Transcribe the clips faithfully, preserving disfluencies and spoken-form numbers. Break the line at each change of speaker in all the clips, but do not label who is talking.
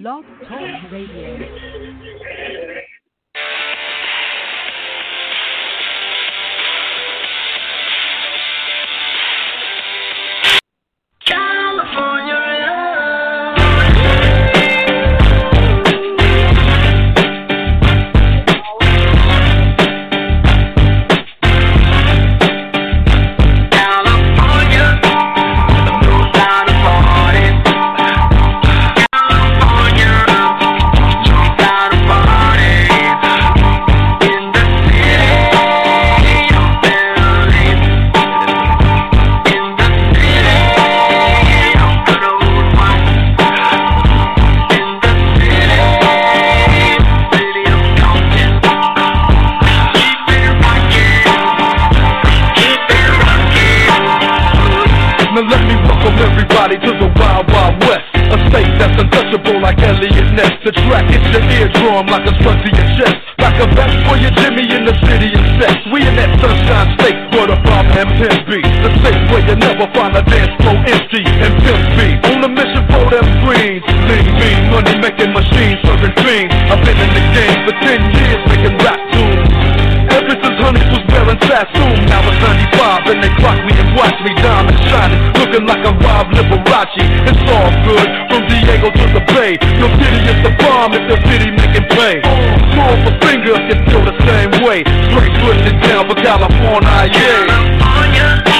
Blog Talk Radio.
The track hits your eardrum like a slug to your chest, like a vest for your Jimmy in the city of sex. We in that sunshine state where the bomb and pimp be, the state where you never find a dance floor empty and pimp be. On a mission for them greens, lean, mean, money making machines, serving fiends. I've been in the game for ten years making rap tunes. Ever since Honey was wearing Sassoon, now it's ninety-five and they clock me and watch me diamond shining, looking like a Rob Liberace. It's all good from Diego to the Bay. Your city is the bomb if the city making play. Small for finger can feel the same way. Straight putting it down for California, yeah. California.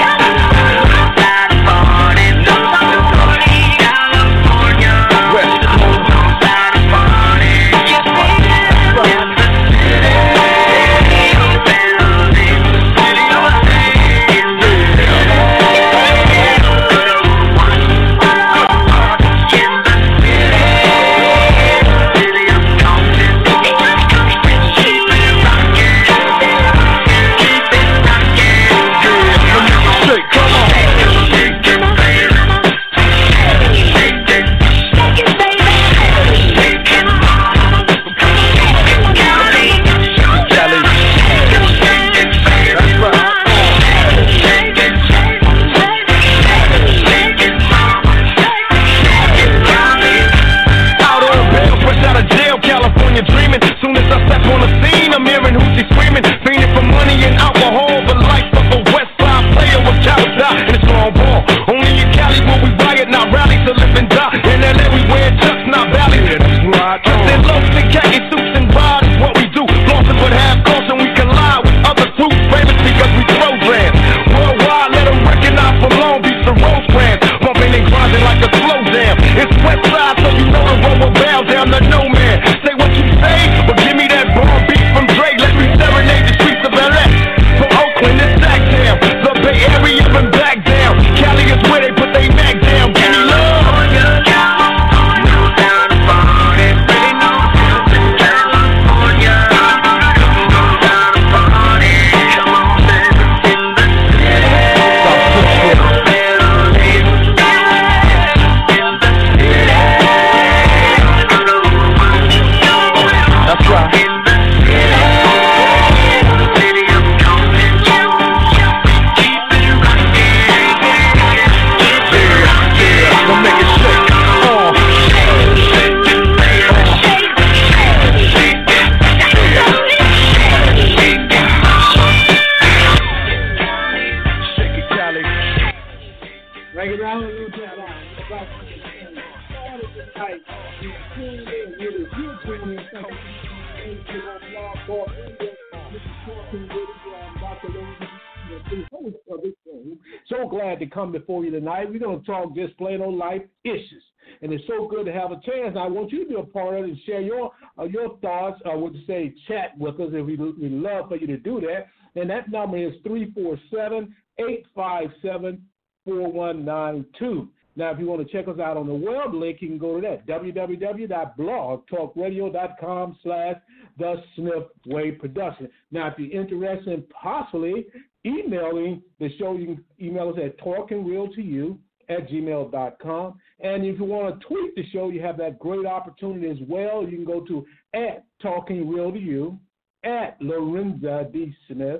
Before you tonight, we're going to talk just plain old life issues, and it's so good to have a chance. I want you to be a part of it and share your uh, your thoughts. I would say chat with us, and we we love for you to do that. And that number is three four seven, eight five seven, four one nine two. Now, if you want to check us out on the web link, you can go to that, w w w dot blog talk radio dot com slash the Smith Way Production. Now, if you're interested in possibly emailing the show, you can email us at talkingrealtoyou at gmail dot com. And if you want to tweet the show, you have that great opportunity as well. You can go to at talkingrealtoyou, at Lorenza D. Smith,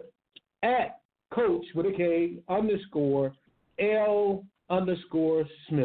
at Coach with a K underscore L underscore Smith.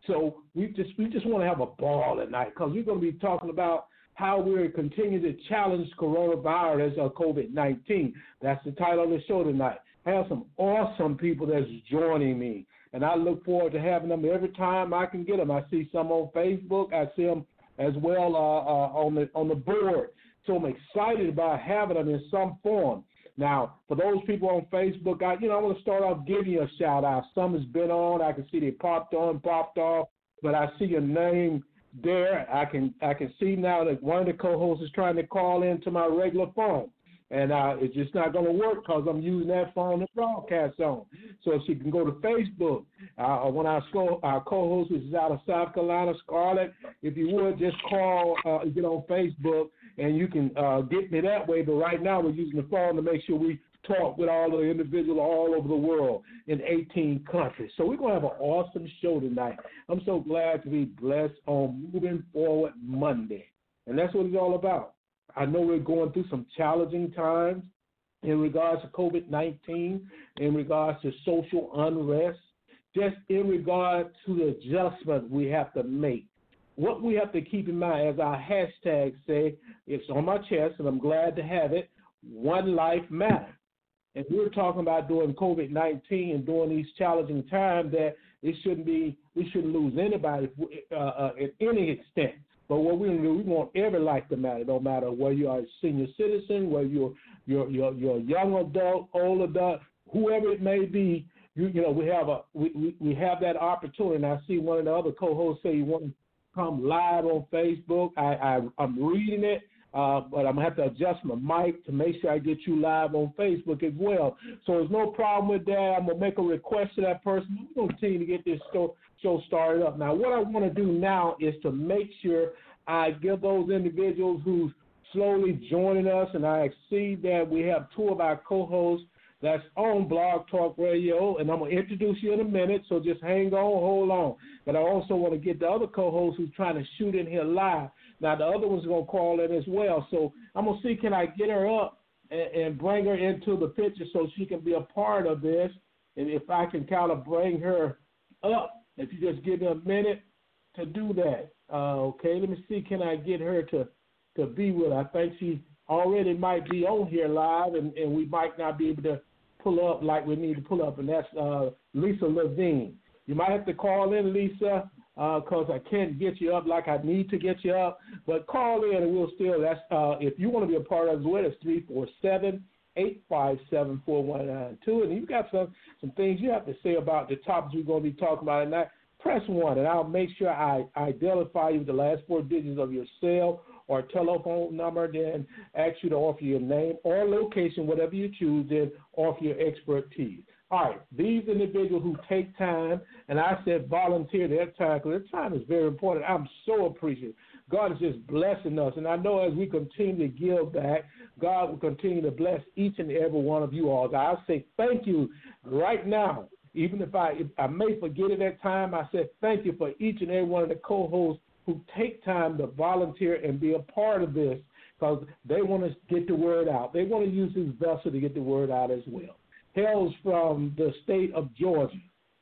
So we just we just want to have a ball tonight because we're going to be talking about how we're continuing to challenge coronavirus or COVID nineteen. That's the title of the show tonight. I have some awesome people that's joining me, and I look forward to having them every time I can get them. I see some on Facebook. I see them as well uh, uh, on the on the board. So I'm excited about having them in some form. Now, for those people on Facebook, I you know I want to start off giving you a shout out. Some has been on. I can see they popped on, popped off, but I see your name there. I can I can see now that one of the co-hosts is trying to call into my regular phone, and uh, it's just not going to work because I'm using that phone to broadcast on. So she can go to Facebook. Uh, when our, sco- our co-host, which is out of South Carolina, Scarlett, if you would just call, uh, get on Facebook, and you can uh, get me that way. But right now we're using the phone to make sure we talk with all the individuals all over the world in eighteen countries. So we're going to have an awesome show tonight. I'm so glad to be blessed on Moving Forward Monday. And that's what it's all about. I know we're going through some challenging times in regards to COVID nineteen, in regards to social unrest, just in regard to the adjustment we have to make. What we have to keep in mind, as our hashtag say, it's on my chest, and I'm glad to have it, one life matters. And we're talking about during COVID nineteen and during these challenging times that it shouldn't be, we shouldn't lose anybody uh, uh, at any extent. But what we're going to do, we want every life to matter, no matter whether you are a senior citizen, whether you're you're you're, you're a young adult, old adult, whoever it may be. You, you know, we have a we, we, we have that opportunity. And I see one of the other co-hosts say you want to come live on Facebook. I, I I'm reading it. Uh, but I'm going to have to adjust my mic to make sure I get you live on Facebook as well. So there's no problem with that. I'm going to make a request to that person. We're going to continue to get this show, show started up. Now, what I want to do now is to make sure I give those individuals who's slowly joining us, and I see that we have two of our co-hosts that's on Blog Talk Radio, and I'm going to introduce you in a minute, so just hang on, hold on. But I also want to get the other co-host who's trying to shoot in here live. Now, the other one's going to call in as well. So I'm going to see, can I get her up and, and bring her into the picture so she can be a part of this? And if I can kind of bring her up, if you just give me a minute to do that. Uh, okay, let me see, can I get her to, to be with her? I think she already might be on here live, and, and we might not be able to pull up like we need to pull up, and that's uh, Lisa Levine. You might have to call in, Lisa, because uh, I can't get you up like I need to get you up. But call in, and we'll still, that's, uh, if you want to be a part of it, it's three four seven, eight five seven, four one nine two. And you've got some, some things you have to say about the topics we're going to be talking about tonight. Press one, and I'll make sure I identify you with the last four digits of your cell or telephone number, then ask you to offer your name or location, whatever you choose, then offer your expertise. All right, these individuals who take time, and I said volunteer their time, because their time is very important. I'm so appreciative. God is just blessing us, and I know as we continue to give back, God will continue to bless each and every one of you all. I'll say thank you right now. Even if I if I may forget it at time, I said thank you for each and every one of the co-hosts who take time to volunteer and be a part of this, because they want to get the word out. They want to use this vessel to get the word out as well. Hails from the state of Georgia.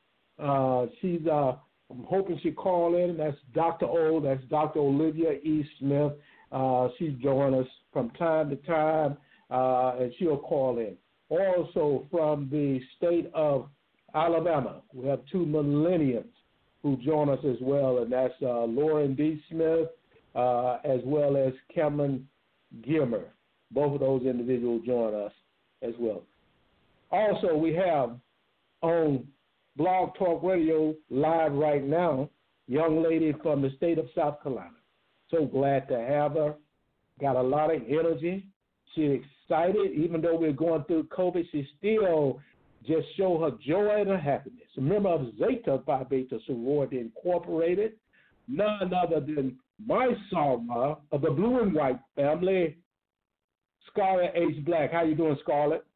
Uh, she's, uh, I'm hoping she call in. That's Doctor O. That's Doctor Olivia E. Smith. Uh, she's joining us from time to time, uh, and she'll call in. Also from the state of Alabama, we have two millennials who join us as well, and that's uh, Lauren D. Smith uh, as well as Cameron Gilmer. Both of those individuals join us as well. Also, we have on Blog Talk Radio live right now, young lady from the state of South Carolina. So glad to have her. Got a lot of energy. She's excited. Even though we're going through COVID, she still just show her joy and her happiness. A member of Zeta Phi Beta Sorority Incorporated, none other than my Salma of the Blue and White family, Scarlett H. Black. How you doing, Scarlett?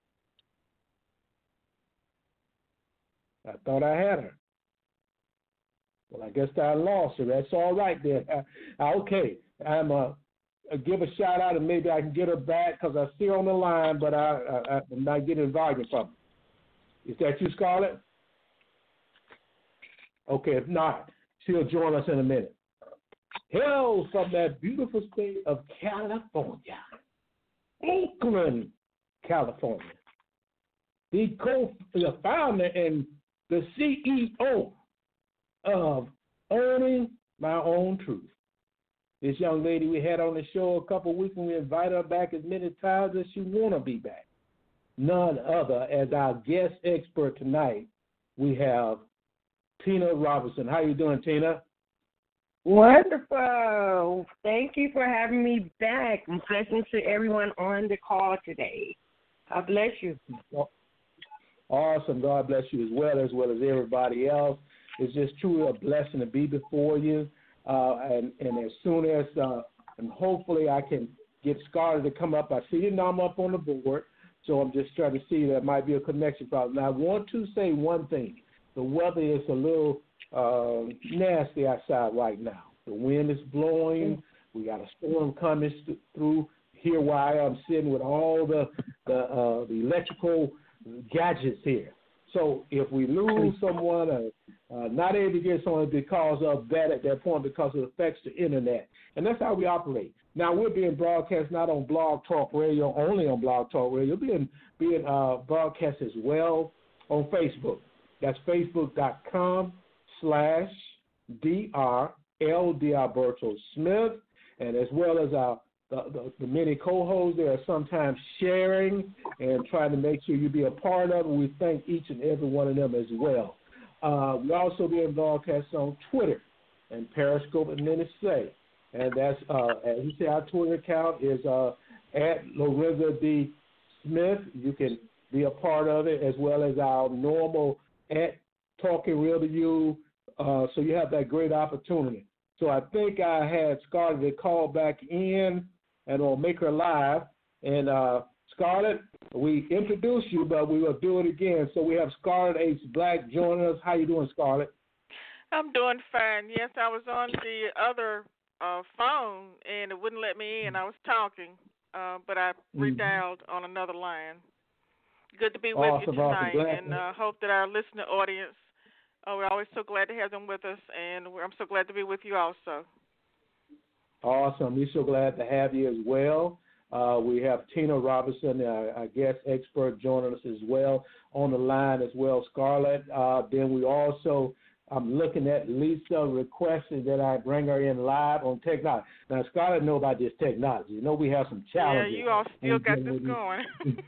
I thought I had her. Well, I guess I lost her. That's all right then. Uh, okay, I'm uh, give a shout out, and maybe I can get her back because I see her on the line, but I, I, I'm not getting volume from her. Is that you, Scarlett? Okay, if not, she'll join us in a minute. Hail from that beautiful state of California, Oakland, California. The co the founder and the C E O of Owning My Own Truth. This young lady we had on the show a couple of weeks, and we invited her back as many times as she want to be back. None other as our guest expert tonight, we have Tina Robinson. How you doing, Tina?
Wonderful. Thank you for having me back. Blessings to everyone on the call today. God bless you.
Awesome. God bless you as well, as well as everybody else. It's just truly a blessing to be before you. Uh, and, and as soon as, uh, and hopefully I can get Scarlett to come up. I see you now, I'm up on the board, so I'm just trying to see there might be a connection problem. Now, I want to say one thing. The weather is a little uh, nasty outside right now. The wind is blowing. We got a storm coming st- through here where I am sitting with all the the, uh, the electrical gadgets here. So if we lose someone or uh, not able to get someone because of that at that point, because it affects the internet. And that's how we operate. Now, we're being broadcast not on Blog Talk Radio, only on Blog Talk Radio, being, being uh, broadcast as well on Facebook. That's facebook.com slash D-R L D Alberto Smith, and as well as our The, the, the many co-hosts that are sometimes sharing and trying to make sure you be a part of it. We thank each and every one of them as well. Uh, we also being broadcast on Twitter and Periscope and Minnesota. And that's, uh, as you say, our Twitter account is uh, at Lorenzo D. Smith. You can be a part of it, as well as our normal at Talking Real to You. Uh, so you have that great opportunity. So I think I had Scarlett to call back in, and we'll make her live. And uh, Scarlett, we introduced you, but we will do it again. So we have Scarlett H. Black joining us. How you doing, Scarlett?
I'm doing fine. Yes, I was on the other uh, phone, and it wouldn't let me in. I was talking, uh, but I redialed mm-hmm. on another line. Good to be with
awesome,
you tonight,
awesome.
and uh, hope that our listener audience, oh, we're always so glad to have them with us, and I'm so glad to be with you also.
Awesome. We're so glad to have you as well. Uh, we have Tina Robinson, our, our guest expert, joining us as well on the line as well, Scarlett. Uh, then we also, I'm looking at Lisa requesting that I bring her in live on technology. Now, Scarlett know about this technology. You know we have some challenges.
Yeah, you all still got this going.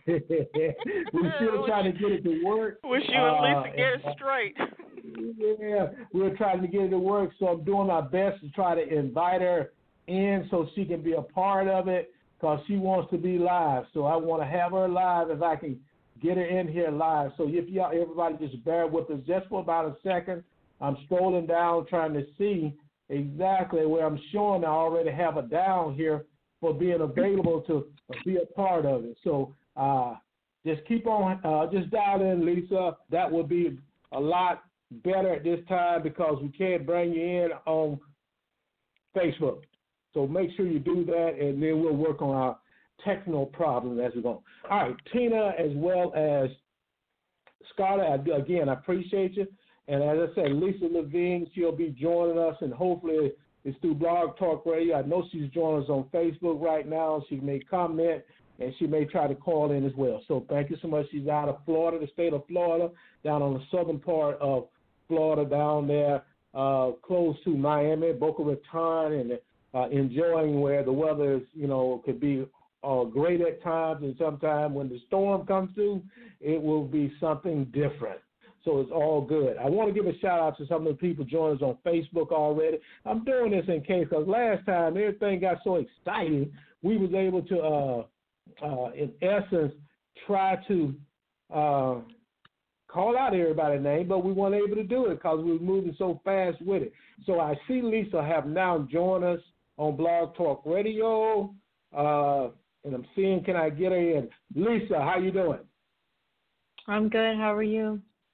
We're still trying to get it to work.
Wish you at least uh, get it straight.
Yeah, we're trying to get it to work, so I'm doing my best to try to invite her in so she can be a part of it, because she wants to be live. So I want to have her live if I can get her in here live. So if y'all, everybody just bear with us just for about a second. I'm scrolling down trying to see exactly where I'm showing I already have her down here for being available to be a part of it. So uh, just keep on, uh, just dial in, Lisa. That would be a lot better at this time because we can't bring you in on Facebook. So make sure you do that, and then we'll work on our technical problems as we go. All right, Tina as well as Scarlett, again, I appreciate you. And as I said, Lisa Levine, she'll be joining us, and hopefully it's through Blog Talk Radio. I know she's joining us on Facebook right now. She may comment, and she may try to call in as well. So thank you so much. She's out of Florida, the state of Florida, down on the southern part of Florida, down there uh, close to Miami, Boca Raton, and Uh, enjoying where the weather is, you know, could be uh, great at times, and sometimes when the storm comes through, it will be something different. So it's all good. I want to give a shout out to some of the people joining us on Facebook already. I'm doing this in case, because last time everything got so exciting, we was able to, uh, uh, in essence, try to uh, call out everybody's name, but we weren't able to do it because we were moving so fast with it. So I see Lisa have now joined us on Blog Talk Radio, uh, and I'm seeing, can I get her in? Lisa, how you doing?
I'm good. How are you?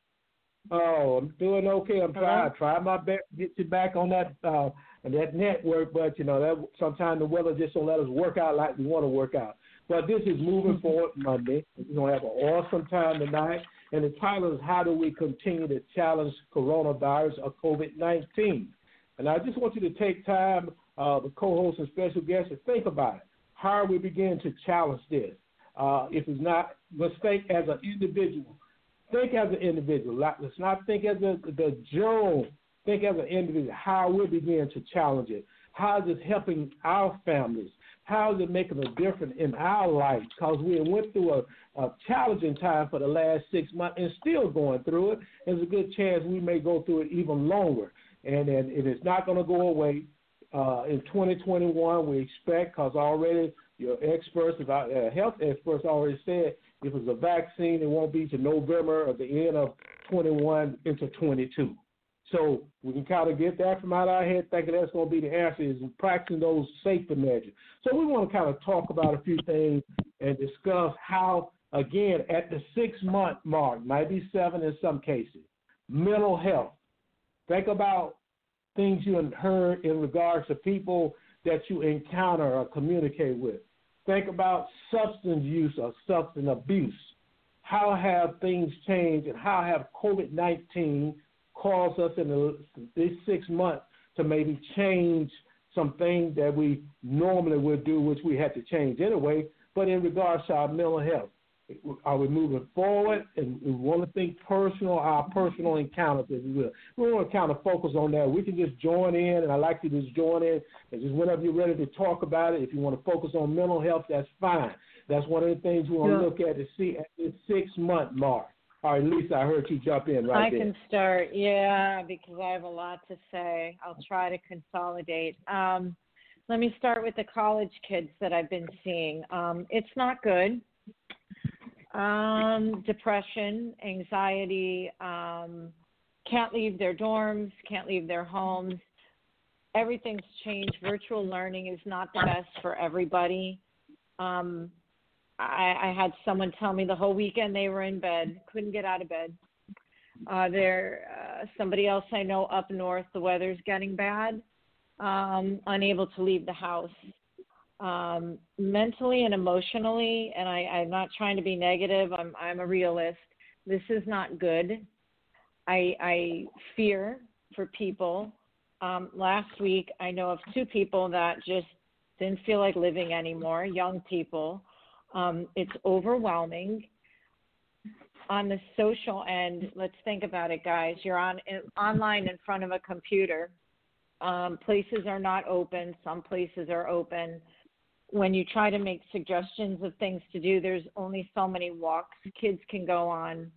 Oh, I'm doing okay. I'm trying, trying my best to get you back on that uh, that network, but, you know, that sometimes the weather just don't let us work out like we want to work out. But this is Moving Forward Monday. We're going to have an awesome time tonight, and the title is How Do We Continue to Challenge Coronavirus or COVID nineteen? And I just want you to take time, uh, the co-host and special guest, to think about it. How are we beginning to challenge this? Uh, if it's not, let's think as an individual. Think as an individual. Let's not think as a, the general. Think as an individual. How we begin to challenge it. How is it helping our families? How is it making a difference in our life? Because we went through a, a challenging time for the last six months and still going through it. There's a good chance we may go through it even longer. And, and it is not going to go away. Uh, in twenty twenty-one, we expect, because already your experts, about uh, health experts already said if it's a vaccine, it won't be to November or the end of twenty-one into twenty-two. So we can kind of get that from out of our head, thinking that's going to be the answer, is practicing those safety measures. So we want to kind of talk about a few things and discuss how, again, at the six-month mark, might be seven in some cases, mental health. Think about things you heard in regards to people that you encounter or communicate with. Think about substance use or substance abuse. How have things changed, and how have COVID nineteen caused us in the, these six months to maybe change some things that we normally would do, which we had to change anyway, but in regards to our mental health? Are we moving forward? And we want to think personal, our personal encounters, if you will. We want to kind of focus on that. We can just join in, and I'd like you to just join in, and just whenever you're ready to talk about it, if you want to focus on mental health, that's fine. That's one of the things we want yeah. to look at to see at the six-month mark. All right, Lisa, I heard you jump in right
I
there.
I can start, yeah, because I have a lot to say. I'll try to consolidate. Um, let me start with the college kids that I've been seeing. Um, it's not good. Um, depression, anxiety, um, can't leave their dorms, can't leave their homes. Everything's changed. Virtual learning is not the best for everybody. Um, I, I had someone tell me the whole weekend they were in bed, couldn't get out of bed. Uh, there, uh, somebody else I know up north, the weather's getting bad, um, unable to leave the house. Um, mentally and emotionally, and I, I'm not trying to be negative, I'm, I'm a realist, this is not good. I, I fear for people. Um, last week, I know of two people that just didn't feel like living anymore, young people. Um, it's overwhelming. On the social end, let's think about it, guys. You're on in, online in front of a computer. Um, places are not open. Some places are open. When you try to make suggestions of things to do, there's only so many walks kids can go on.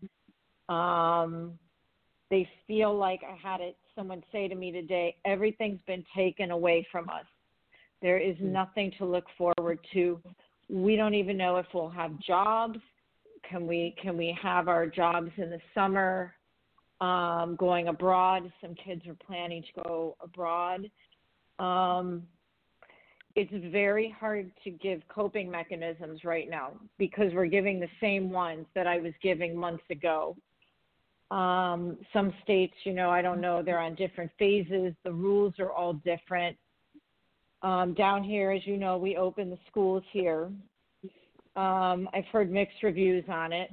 Um, they feel like, I had it, someone say to me today, everything's been taken away from us. There is nothing to look forward to. We don't even know if we'll have jobs. Can we, can we have our jobs in the summer? Um, going abroad. Some kids are planning to go abroad. Um, It's very hard to give coping mechanisms right now because we're giving the same ones that I was giving months ago. Um, some states, you know, I don't know, they're on different phases. The rules are all different. Um, down here, as you know, we open the schools here. Um, I've heard mixed reviews on it,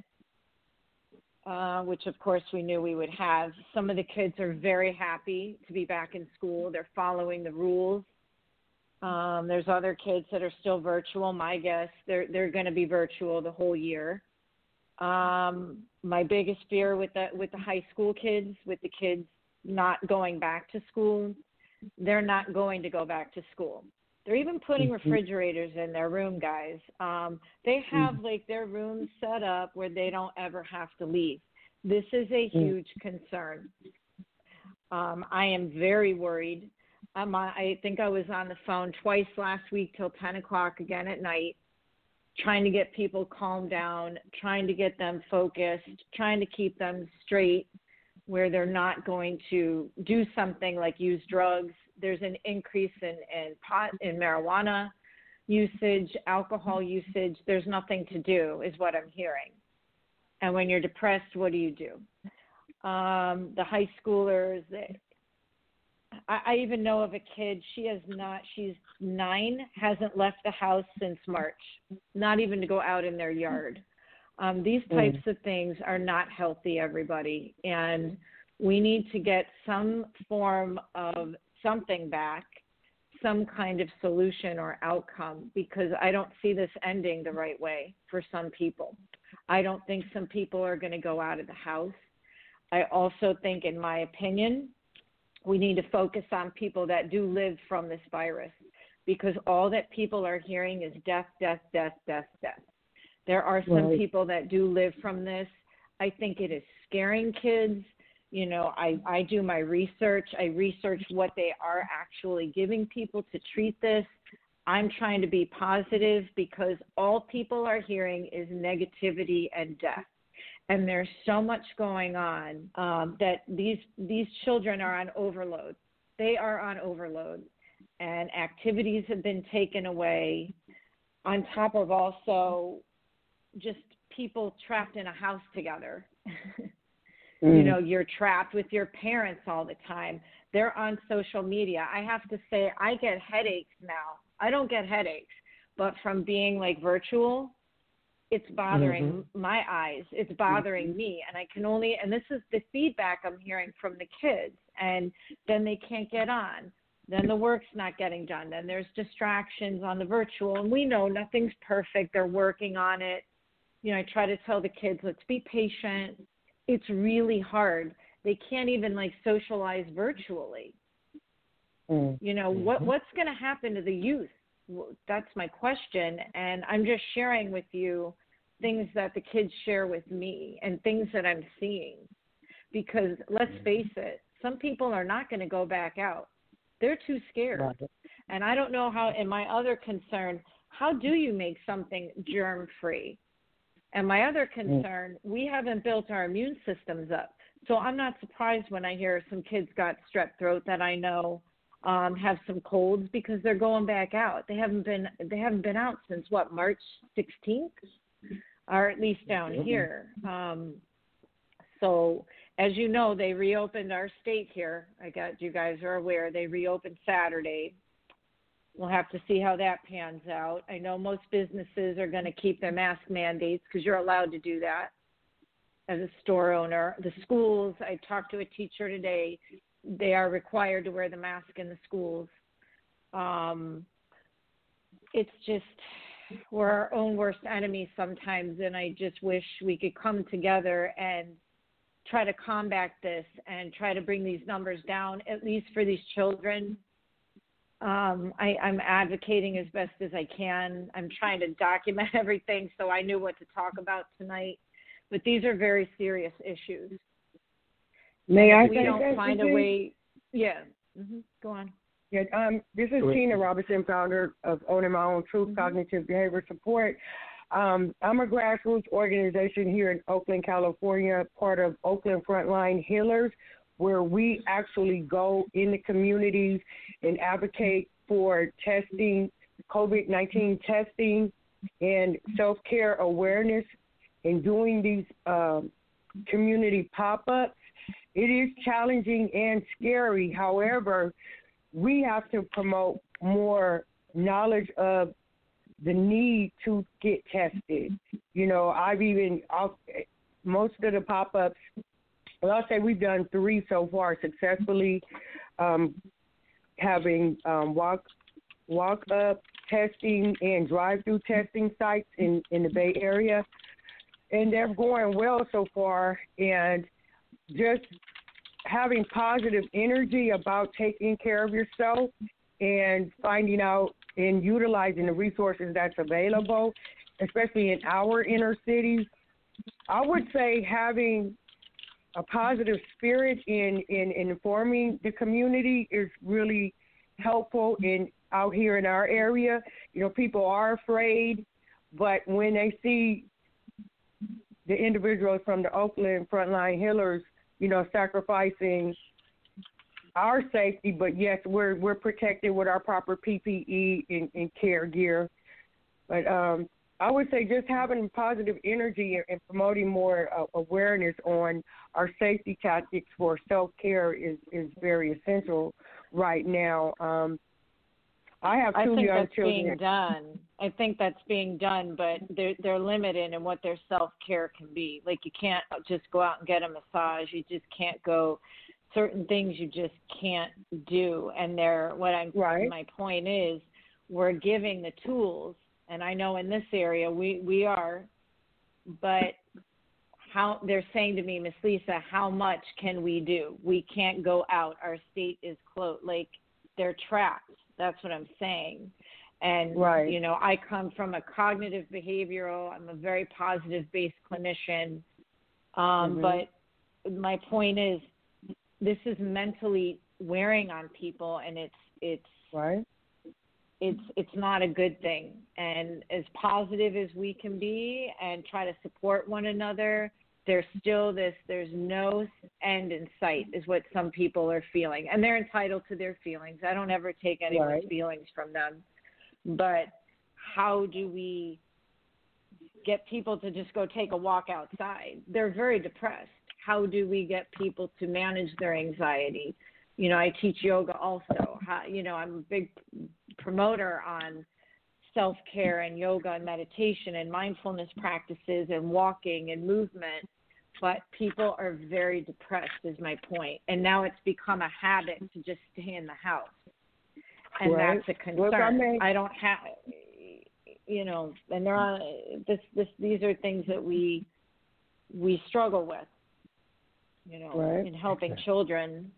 uh, which, of course, we knew we would have. Some of the kids are very happy to be back in school. They're following the rules. Um, there's other kids that are still virtual. My guess, they're they're going to be virtual the whole year. Um, my biggest fear with the with the high school kids, with the kids not going back to school, they're not going to go back to school. They're even putting refrigerators in their room, guys. Um, they have like their rooms set up where they don't ever have to leave. This is a huge concern. Um, I am very worried. Um, I think I was on the phone twice last week till ten o'clock again at night, trying to get people calmed down, trying to get them focused, trying to keep them straight where they're not going to do something like use drugs. There's an increase in, in pot, in marijuana usage, alcohol usage. There's nothing to do is what I'm hearing. And when you're depressed, what do you do? Um, the high schoolers, they, I, I even know of a kid, she has not, she's nine, hasn't left the house since March, not even to go out in their yard. Um, these types mm. of things are not healthy, everybody. And we need to get some form of something back, some kind of solution or outcome, because I don't see this ending the right way for some people. I don't think some people are going to go out of the house. I also think, in my opinion, we need to focus on people that do live from this virus, because all that people are hearing is death, death, death, death, death. There are some right. people that do live from this. I think it is scaring kids. You know, I, I do my research. I research what they are actually giving people to treat this. I'm trying to be positive, because all people are hearing is negativity and death. And there's so much going on um, that these these children are on overload. They are on overload. And activities have been taken away, on top of also just people trapped in a house together. mm. You know, you're trapped with your parents all the time. They're on social media. I have to say, I get headaches now. I don't get headaches, but from being like virtual, it's bothering mm-hmm. my eyes. It's bothering mm-hmm. me. And I can only, and this is the feedback I'm hearing from the kids. And then they can't get on. Then the work's not getting done. Then there's distractions on the virtual. And we know nothing's perfect. They're working on it. You know, I try to tell the kids, let's be patient. It's really hard. They can't even like socialize virtually. Mm-hmm. You know, what what's going to happen to the youth? That's my question. And I'm just sharing with you things that the kids share with me and things that I'm seeing. Because let's face it, some people are not going to go back out. They're too scared. Right. And I don't know how, and my other concern, how do you make something germ-free? And my other concern, mm. we haven't built our immune systems up. So I'm not surprised when I hear some kids got strep throat that I know um, have some colds, because they're going back out. They haven't been they haven't been out since, what, March sixteenth? Or at least down mm-hmm. here. Um, so as you know, they reopened our state here. I got you guys are aware. They reopened Saturday. We'll have to see how that pans out. I know most businesses are going to keep their mask mandates, because you're allowed to do that as a store owner. The schools, I talked to a teacher today, they are required to wear the mask in the schools. Um, it's just, we're our own worst enemies sometimes, and I just wish we could come together and try to combat this and try to bring these numbers down, at least for these children. Um, I, I'm advocating as best as I can. I'm trying to document everything so I knew what to talk about tonight. But these are very serious issues.
May I?
If we don't find a way. Yeah. Mm-hmm. Go on.
Yeah. Um. This is Tina Robinson, founder of Owning My Own Truth, mm-hmm. Cognitive Behavior Support. Um, I'm a grassroots organization here in Oakland, California, part of Oakland Frontline Healers, where we actually go in the communities and advocate for testing, COVID nineteen testing, and self-care awareness, and doing these um, community pop-ups. It is challenging and scary. However, we have to promote more knowledge of the need to get tested. You know, I've even, I'll, most of the pop-ups, well, I'll say we've done three so far successfully, um, having um, walk, walk-up testing and drive-through testing sites in, in the Bay Area. And they're going well so far, and just having positive energy about taking care of yourself and finding out and utilizing the resources that's available, especially in our inner cities. I would say having a positive spirit in, in, in informing the community is really helpful in out here in our area. You know, people are afraid, but when they see the individuals from the Oakland Frontline Healers, you know, sacrificing our safety, but yes, we're we're protected with our proper P P E and, and care gear. But um, I would say just having positive energy and promoting more uh, awareness on our safety tactics for self-care is, is very essential right now. Um, I have two
I think
young
that's
children.
being done. I think that's being done, but they're, they're limited in what their self-care can be. Like, you can't just go out and get a massage. You just can't go certain things you just can't do. And they're, what I'm,
right.
my point is, we're giving the tools, and I know in this area we, we are, but how they're saying to me, Miss Lisa, how much can we do? We can't go out. Our state is closed. Like, they're trapped. That's what I'm saying. And,
right.
you know, I come from a cognitive behavioral, I'm a very positive-based clinician. Um, mm-hmm. But my point is, this is mentally wearing on people, and it's, it's,
right.
it's, it's not a good thing. And as positive as we can be and try to support one another, there's still this, there's no end in sight is what some people are feeling. And they're entitled to their feelings. I don't ever take anyone's
right.
feelings from them. But how do we get people to just go take a walk outside? They're very depressed. How do we get people to manage their anxiety? You know, I teach yoga also. How, you know, I'm a big promoter on self-care and yoga and meditation and mindfulness practices and walking and movement. But people are very depressed is my point. And now it's become a habit to just stay in the house. And
right.
that's a concern.
I, mean,
I don't have, you know, and there are this, this, these are things that we we struggle with, you know,
right.
in helping children.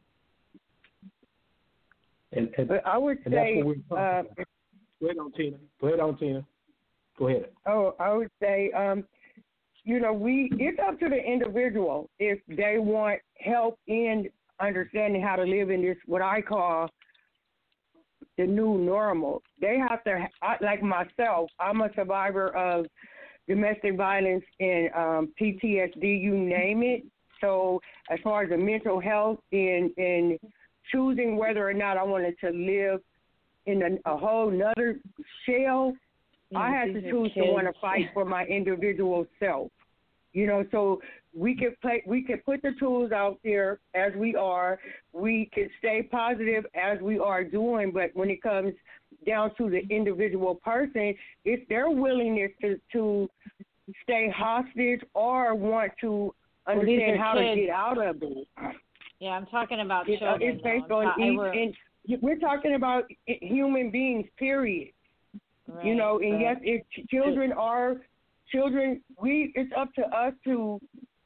And, and
but I would
and
say,
uh, go ahead on Tina. Go ahead on Tina. Go ahead.
Oh, I would say, um, you know, we it's up to the individual if they want help in understanding how to live in this what I call the new normal. They have to, like myself, I'm a survivor of domestic violence and um, P T S D, you name it. So as far as the mental health and, and choosing whether or not I wanted to live in a, a whole nother shell,
Yeah,
I had to choose to want to fight for my individual self. You know, so we could play, we could put the tools out there as we are. We could stay positive as we are doing, but when it comes down to the individual person, it's their willingness to, to stay hostage or want to understand
well,
how
kids.
to get out of it.
Yeah, I'm talking about
It's,
children.
it's based
though.
on
I,
each,
I
and we're talking about human beings, period.
right,
You know, and
but,
yes, if children are children, we it's up to us to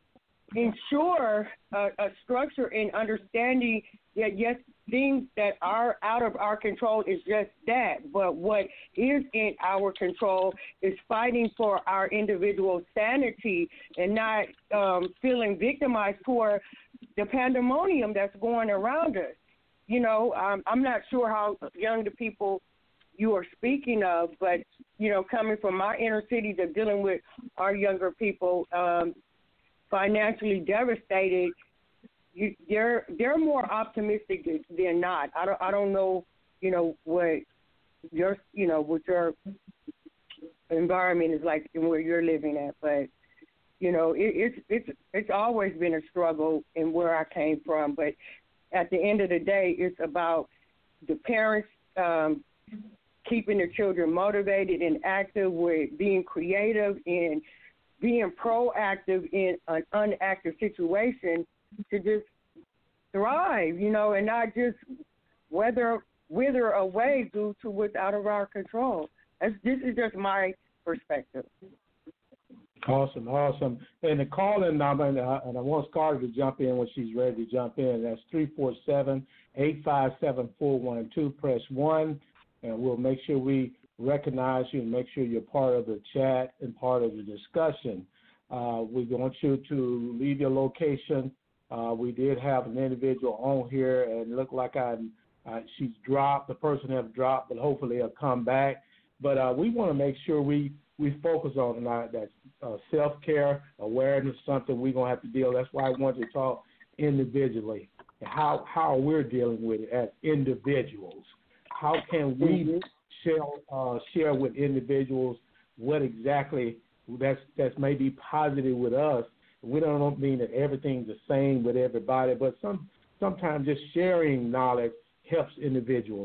ensure a, a structure and understanding that yes, things that are out of our control is just that. But what is in our control is fighting for our individual sanity and not um, feeling victimized for the pandemonium that's going around us. You know, um, I'm not sure how young the people you are speaking of, but, you know, coming from my inner cities of dealing with our younger people, um, financially devastated, you, they're they're more optimistic than not. I don't I don't know, you know, what your you know what your environment is like and where you're living at, but you know, it, it's it's it's always been a struggle in where I came from. But at the end of the day, it's about the parents um, keeping their children motivated and active with being creative and being proactive in an unactive situation to just thrive, you know, and not just wither, wither away due to what's out of our control. That's, this is just my perspective.
Awesome, awesome. And the call-in number, and I, and I want Scarlett to jump in when she's ready to jump in. That's three four seven, eight five seven, four one two. Press one, and we'll make sure we recognize you and make sure you're part of the chat and part of the discussion. Uh, we want you to leave your location. Uh, we did have an individual on here, and it looked like I, uh, she's dropped. The person has dropped, but hopefully it'll come back. But uh, we want to make sure we, we focus on tonight that uh, self-care, awareness, something we're going to have to deal. That's why I want to talk individually and how, how we're dealing with it as individuals. How can we share, uh, share with individuals what exactly that's, that's maybe positive with us? We don't mean that everything's the same with everybody, but some sometimes just sharing knowledge helps individuals.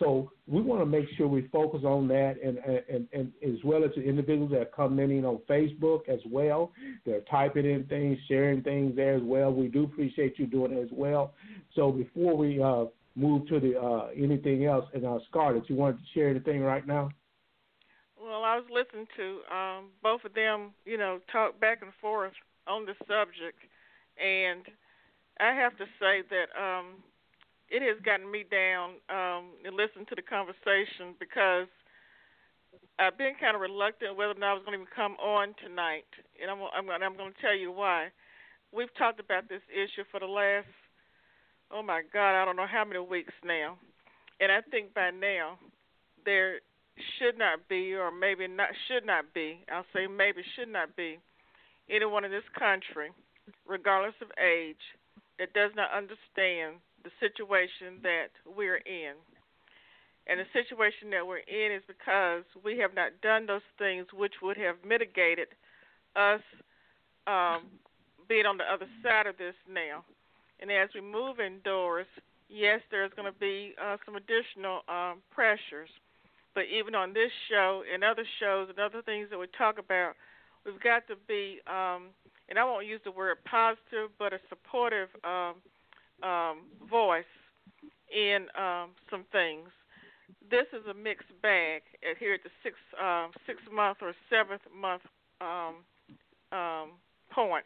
So we want to make sure we focus on that, and, and, and as well as the individuals that are commenting on Facebook as well. They're typing in things, sharing things there as well. We do appreciate you doing it as well. So before we uh, move to the uh, anything else, and uh, Scarlett, you wanted to share anything right now?
Well, I was listening to um, both of them, you know, talk back and forth on the subject, and I have to say that um, it has gotten me down um, and listen to the conversation, because I've been kind of reluctant whether or not I was going to even come on tonight, and I'm, I'm, I'm going to tell you why. We've talked about this issue for the last, oh my God, I don't know how many weeks now, and I think by now there should not be, or maybe not should not be, I'll say maybe should not be, anyone in this country, regardless of age, that does not understand the situation that we're in. And the situation that we're in is because we have not done those things which would have mitigated us um, being on the other side of this now. And as we move indoors, yes, there's going to be uh, some additional um, pressures. But even on this show and other shows and other things that we talk about, we've got to be, um, and I won't use the word positive, but a supportive um, um, voice in um, some things. This is a mixed bag at here at the six, uh, six month or seventh month um, um, point.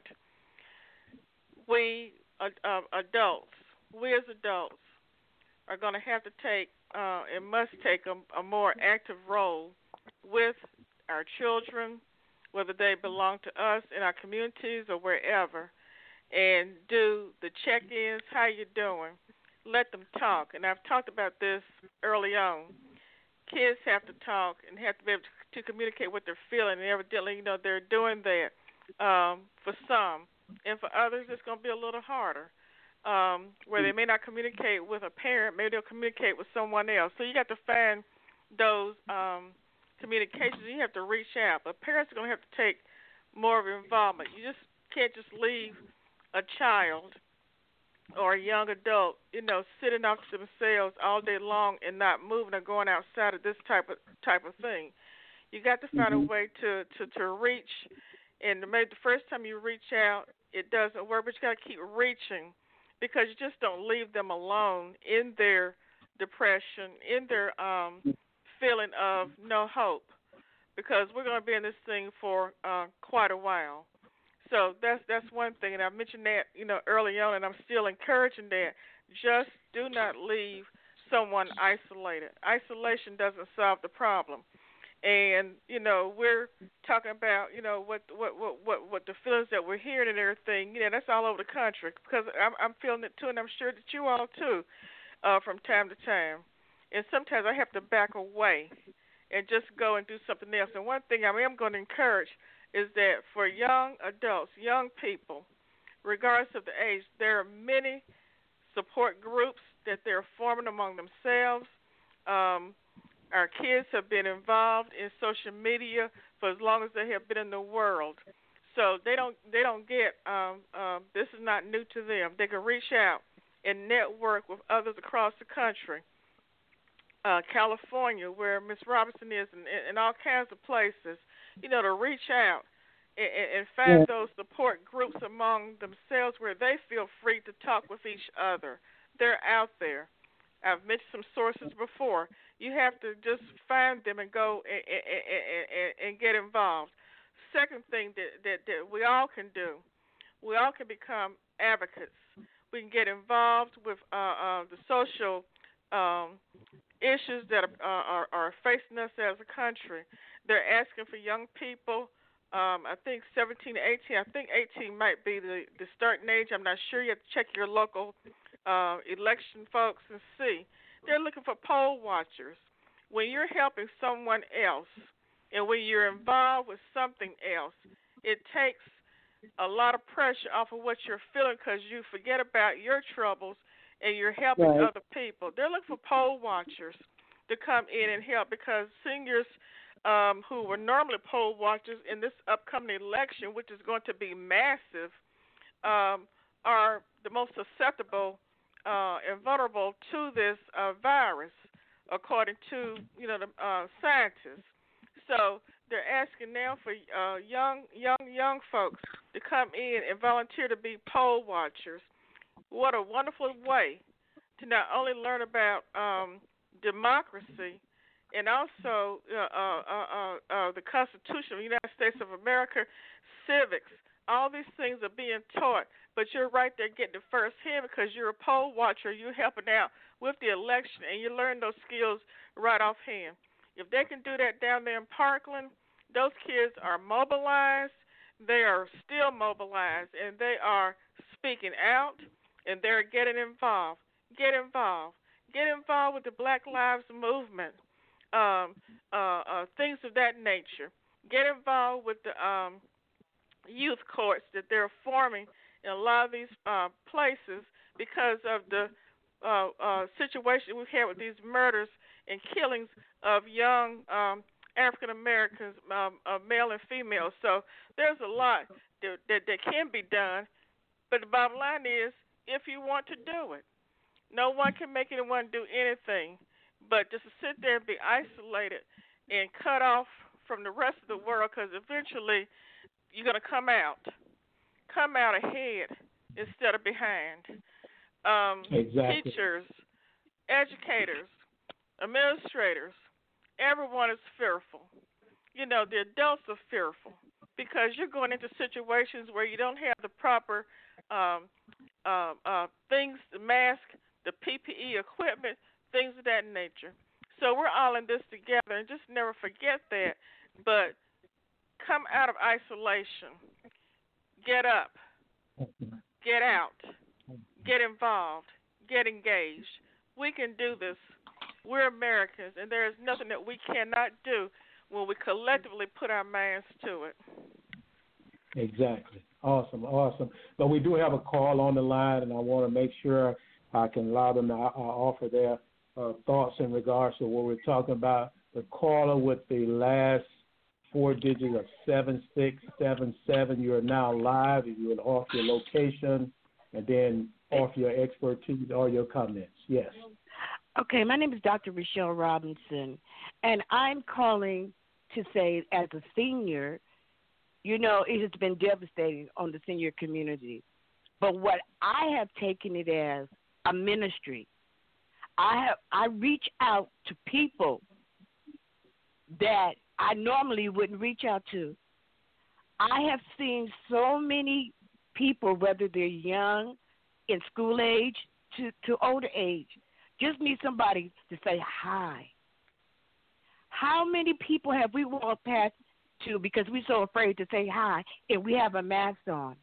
We uh, uh, adults, we as adults, are going to have to take uh, and must take a, a more active role with our children, whether they belong to us in our communities or wherever, and do the check-ins, how you doing, let them talk. And I've talked about this early on. Kids have to talk and have to be able to, to communicate what they're feeling, and evidently, you know, they're doing that um, for some. And for others, it's going to be a little harder. Um, where they may not communicate with a parent, maybe they'll communicate with someone else. So you got to find those um, communications. You have to reach out. But parents are going to have to take more of involvement. You just can't just leave a child or a young adult, you know, sitting off to themselves all day long and not moving or going outside of this type of type of thing. You got to find mm-hmm. a way to, to, to reach. And maybe the first time you reach out, it doesn't work, but you got to keep reaching, because you just don't leave them alone in their depression, in their um, feeling of no hope, because we're going to be in this thing for uh, quite a while. So that's that's one thing, and I mentioned that, you know, early on, and I'm still encouraging that. Just do not leave someone isolated. Isolation doesn't solve the problem. And, you know, we're talking about, you know, what what, what, what, what the feelings that we're hearing and everything, you know, that's all over the country, because I'm, I'm feeling it too, and I'm sure that you all too, uh, from time to time. And sometimes I have to back away and just go and do something else. And one thing I am going to encourage is that for young adults, young people, regardless of the age, there are many support groups that they're forming among themselves. Um Our kids have been involved in social media for as long as they have been in the world, so they don't they don't get um, um, this is not new to them. They can reach out and network with others across the country, uh, California, where Miss Robinson is, and, and all kinds of places. You know, to reach out and, and find yeah. those support groups among themselves where they feel free to talk with each other. They're out there. I've mentioned some sources before. You have to just find them and go and, and, and, and get involved. Second thing that, that, that we all can do, we all can become advocates. We can get involved with uh, uh, the social um, issues that are, are, are facing us as a country. They're asking for young people, um, I think seventeen to eighteen. I think eighteen might be the, the starting age. I'm not sure. You have to check your local uh, election folks and see. They're looking for poll watchers. When you're helping someone else and when you're involved with something else, it takes a lot of pressure off of what you're feeling, because you forget about your troubles and you're helping right. other people. They're looking for poll watchers to come in and help, because seniors um, who were normally poll watchers in this upcoming election, which is going to be massive, um, are the most susceptible Uh, and vulnerable to this uh, virus. according to, you know, the uh, scientists. So they're asking now for uh, young, young, young folks to come in and volunteer to be poll watchers. What a wonderful way to not only learn about um, democracy and also uh, uh, uh, uh, the Constitution of the United States of America, civics. All these things are being taught, but you're right there getting it firsthand because you're a poll watcher. You're helping out with the election, and you learn those skills right offhand. If they can do that down there in Parkland, those kids are mobilized. They are still mobilized, and they are speaking out, and they're getting involved. Get involved. Get involved with the Black Lives Movement, um, uh, uh, things of that nature. Get involved with the um, youth courts that they're forming in a lot of these uh, places because of the uh, uh, situation we've had with these murders and killings of young um, African Americans, um, uh, male and female. So there's a lot that, that, that can be done, but the bottom line is if you want to do it. No one can make anyone do anything, but just to sit there and be isolated and cut off from the rest of the world, because eventually you're going to come out, come out ahead instead of behind. Um,
exactly.
Teachers, educators, administrators, everyone is fearful. You know, the adults are fearful because you're going into situations where you don't have the proper um, uh, uh, things, the mask, the P P E equipment, things of that nature. So we're all in this together, and just never forget that. But come out of isolation. Get up. Get out. Get involved. Get engaged. We can do this. We're Americans, and there is nothing that we cannot do when we collectively put our minds to it.
Exactly. Awesome, awesome. But we do have a call on the line, and I want to make sure I can allow them to uh, offer their uh, thoughts in regards to what we're talking about. The caller with the last four digits of seven six seven seven, you are now live. You would offer your location and then offer your expertise or your comments. Yes.
Okay, my name is Doctor Rochelle Robinson, and I'm calling to say as a senior, you know, it has been devastating on the senior community. But what I have taken it as a ministry. I have I reach out to people that I normally wouldn't reach out to. I have seen so many people, whether they're young, in school age, to, to older age, just need somebody to say hi. How many people have we walked past to because we're so afraid to say hi and we have a mask on?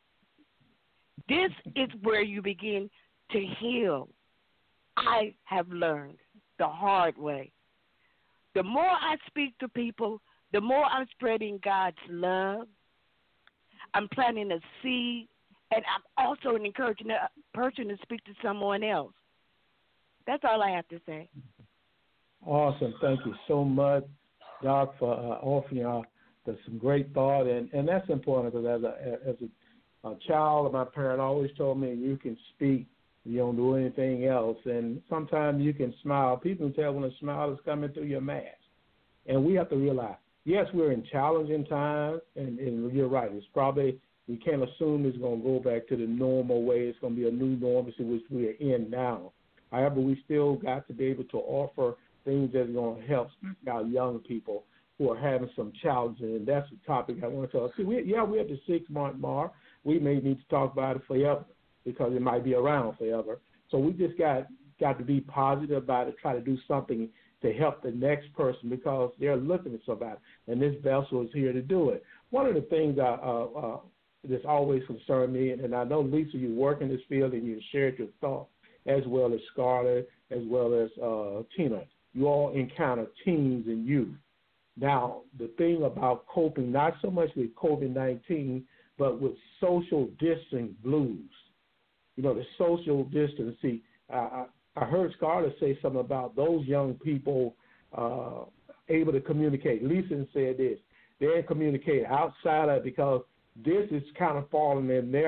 This is where you begin to heal. I have learned the hard way. The more I speak to people, the more I'm spreading God's love. I'm planting a seed, and I'm also encouraging a person to speak to someone else. That's all I have to say.
Awesome. Thank you so much, Doc, for uh, offering uh, some great thought. And, and that's important because as a, as a, a child, my parent always told me you can speak, you don't do anything else. And sometimes you can smile. People can tell when a smile is coming through your mask. And we have to realize, yes, we're in challenging times, and, and you're right. It's probably, we can't assume it's going to go back to the normal way. It's going to be a new norm, which we are in now. However, we still got to be able to offer things that's going to help our young people who are having some challenges, and that's the topic I want to talk about. We, yeah, we're at the six-month mark. We may need to talk about it forever because it might be around forever. So we just got got to be positive about it, try to do something to help the next person because they're looking at somebody, and this vessel is here to do it. One of the things I, uh, uh, that's always concerned me, and I know, Lisa, you work in this field and you shared your thoughts, as well as Scarlett, as well as uh, Tina. You all encounter teens and youth. Now, the thing about coping, not so much with COVID nineteen, but with social distancing blues. You know, the social distancing. I, I heard Scarlett say something about those young people uh, able to communicate. Lisa said this. They communicate outside of it because this is kind of falling in their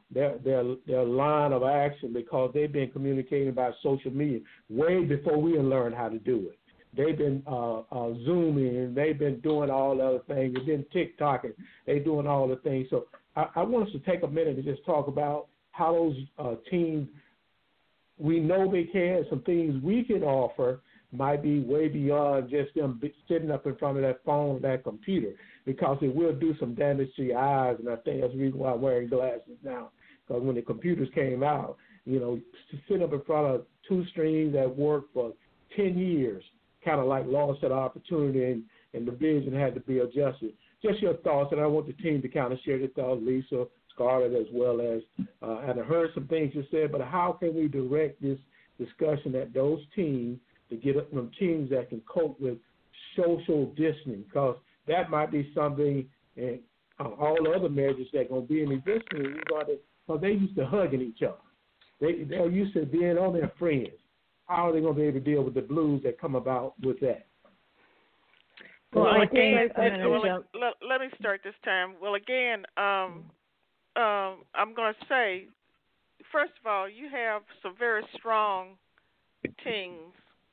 their their their line of action because they've been communicating about social media way before we learned how to do it. They've been uh, uh, Zooming, and they've been doing all the other things. They've been TikToking. They're doing all the things. So I, I want us to take a minute to just talk about how those uh, teams, we know they can, some things we can offer might be way beyond just them sitting up in front of that phone or that computer, because it will do some damage to your eyes, and I think that's the reason why I'm wearing glasses now, because when the computers came out, you know, sitting up in front of two screens that worked for ten years, kind of like lost that opportunity, and, and the vision had to be adjusted. Just your thoughts, and I want the team to kind of share their thoughts, Lisa, Scarlett, as well as, uh, and I heard some things you said, but how can we direct this discussion at those teams to get them teams that can cope with social distancing, because that might be something, and uh, all the other measures that are going to be in existence, because they used to hugging each other. They, they're used to being on their friends. How are they going to be able to deal with the blues that come about with that?
Well,
well
again,
I
it, well, let, let me start this time. Well, again, um, um, I'm going to say, first of all, you have some very strong teams.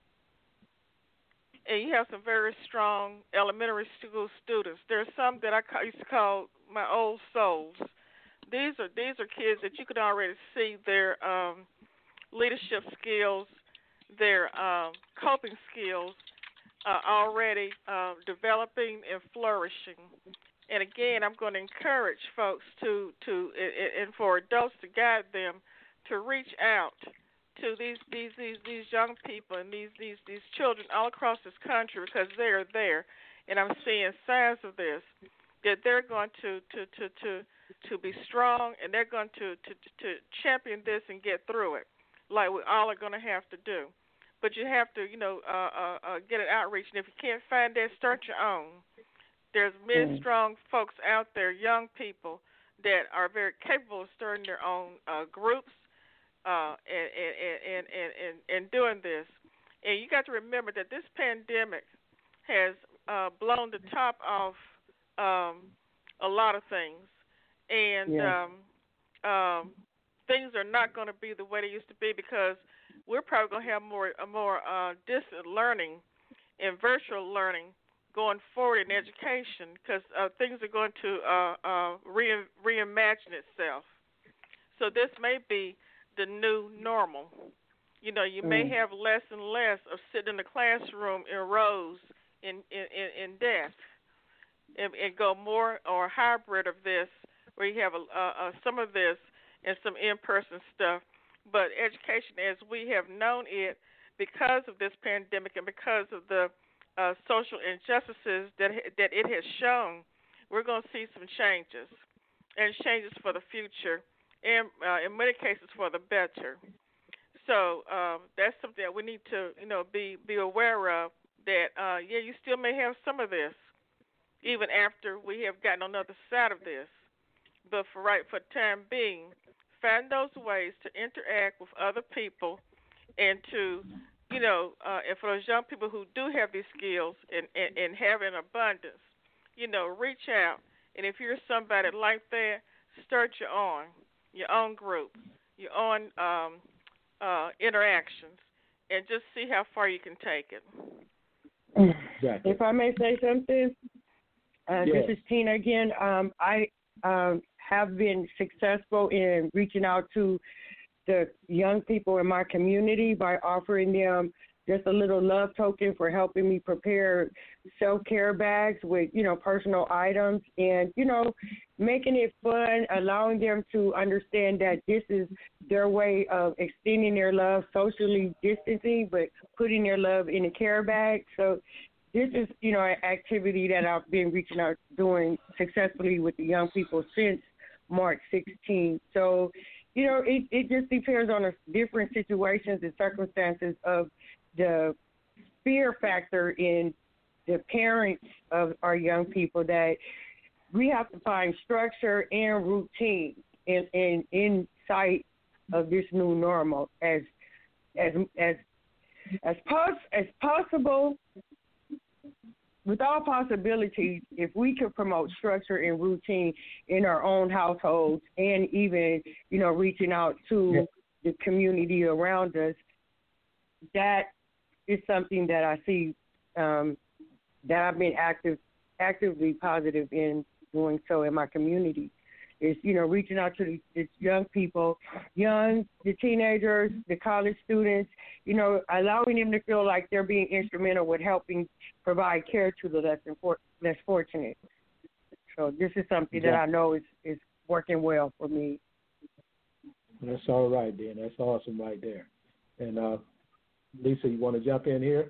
And you have some very strong elementary school students. There's some that I used to call my old souls. These are these are kids that you could already see their um, leadership skills, their um, coping skills uh, already uh, developing and flourishing. And again, I'm going to encourage folks to to and for adults to guide them to reach out to these, these these these young people and these, these, these children all across this country, because they are there, and I'm seeing signs of this, that they're going to, to, to, to, to be strong, and they're going to, to, to champion this and get through it, like we all are going to have to do. But you have to, you know, uh, uh, uh, get an outreach, and if you can't find that, start your own. There's many mm. strong folks out there, young people, that are very capable of starting their own uh, groups, Uh, and, and, and, and, and, and doing this. And you got to remember that this pandemic has uh, blown the top off um, a lot of things. And yeah. um, um, things are not going to be the way they used to be, because we're probably going to have more, uh, more uh, distant learning and virtual learning going forward in education, because uh, things are going to uh, uh, re- reimagine itself. So this may be the new normal. You know, you may have less and less of sitting in the classroom in rows in in, in desk, and, and go more or hybrid of this, where you have a, a, a, some of this and some in-person stuff. But education, as we have known it, because of this pandemic and because of the uh, social injustices that that it has shown, we're going to see some changes, and changes for the future. And uh, in many cases for the better. So um, that's something that we need to, you know, be, be aware of, that, uh, yeah, you still may have some of this, even after we have gotten on the other side of this. But for right, for the time being, find those ways to interact with other people, and to, you know, uh, and for those young people who do have these skills and, and, and have an abundance, you know, reach out. And if you're somebody like that, start your own. your own group, your own um, uh, interactions, and just see how far you can take it.
Exactly.
If I may say something, uh,
yes.
This is Tina again. Um, I um, have been successful in reaching out to the young people in my community by offering them just a little love token for helping me prepare self-care bags with, you know, personal items, and, you know, making it fun, allowing them to understand that this is their way of extending their love, socially distancing, but putting their love in a care bag. So this is, you know, an activity that I've been reaching out, doing successfully with the young people since March sixteenth. So, you know, it, it just depends on the different situations and circumstances of the fear factor in the parents of our young people, that we have to find structure and routine in, in, in sight of this new normal as as as as, pos- as possible with all possibilities, if we could promote structure and routine in our own households and even, you know, reaching out to yeah. the community around us, that is something that I see um, that I've been active, actively positive in doing so in my community. Is, you know, reaching out to the, the young people, young, the teenagers, the college students, you know, allowing them to feel like they're being instrumental with helping provide care to the less, infor- less fortunate. So this is something yeah. that I know is, is working well for me.
That's all right, Dan. That's awesome right there. And uh, Lisa, you want to jump in here?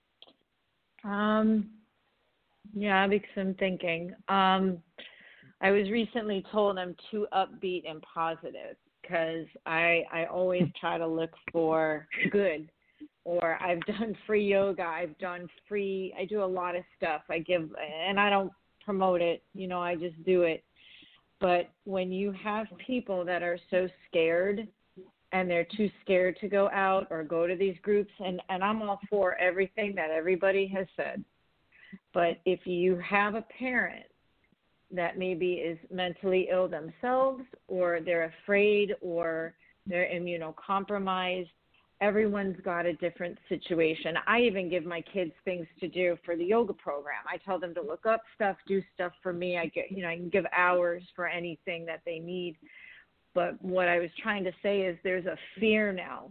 Um, yeah, because I'm thinking. Um, I was recently told I'm too upbeat and positive because I I always try to look for good. Or I've done free yoga. I've done free. I do a lot of stuff. I give, and I don't promote it. You know, I just do it. But when you have people that are so scared and they're too scared to go out or go to these groups, and, and I'm all for everything that everybody has said. But if you have a parent that maybe is mentally ill themselves, or they're afraid, or they're immunocompromised, everyone's got a different situation. I even give my kids things to do for the yoga program. I tell them to look up stuff, do stuff for me. I get, you know, I can give hours for anything that they need. But what I was trying to say is there's a fear now.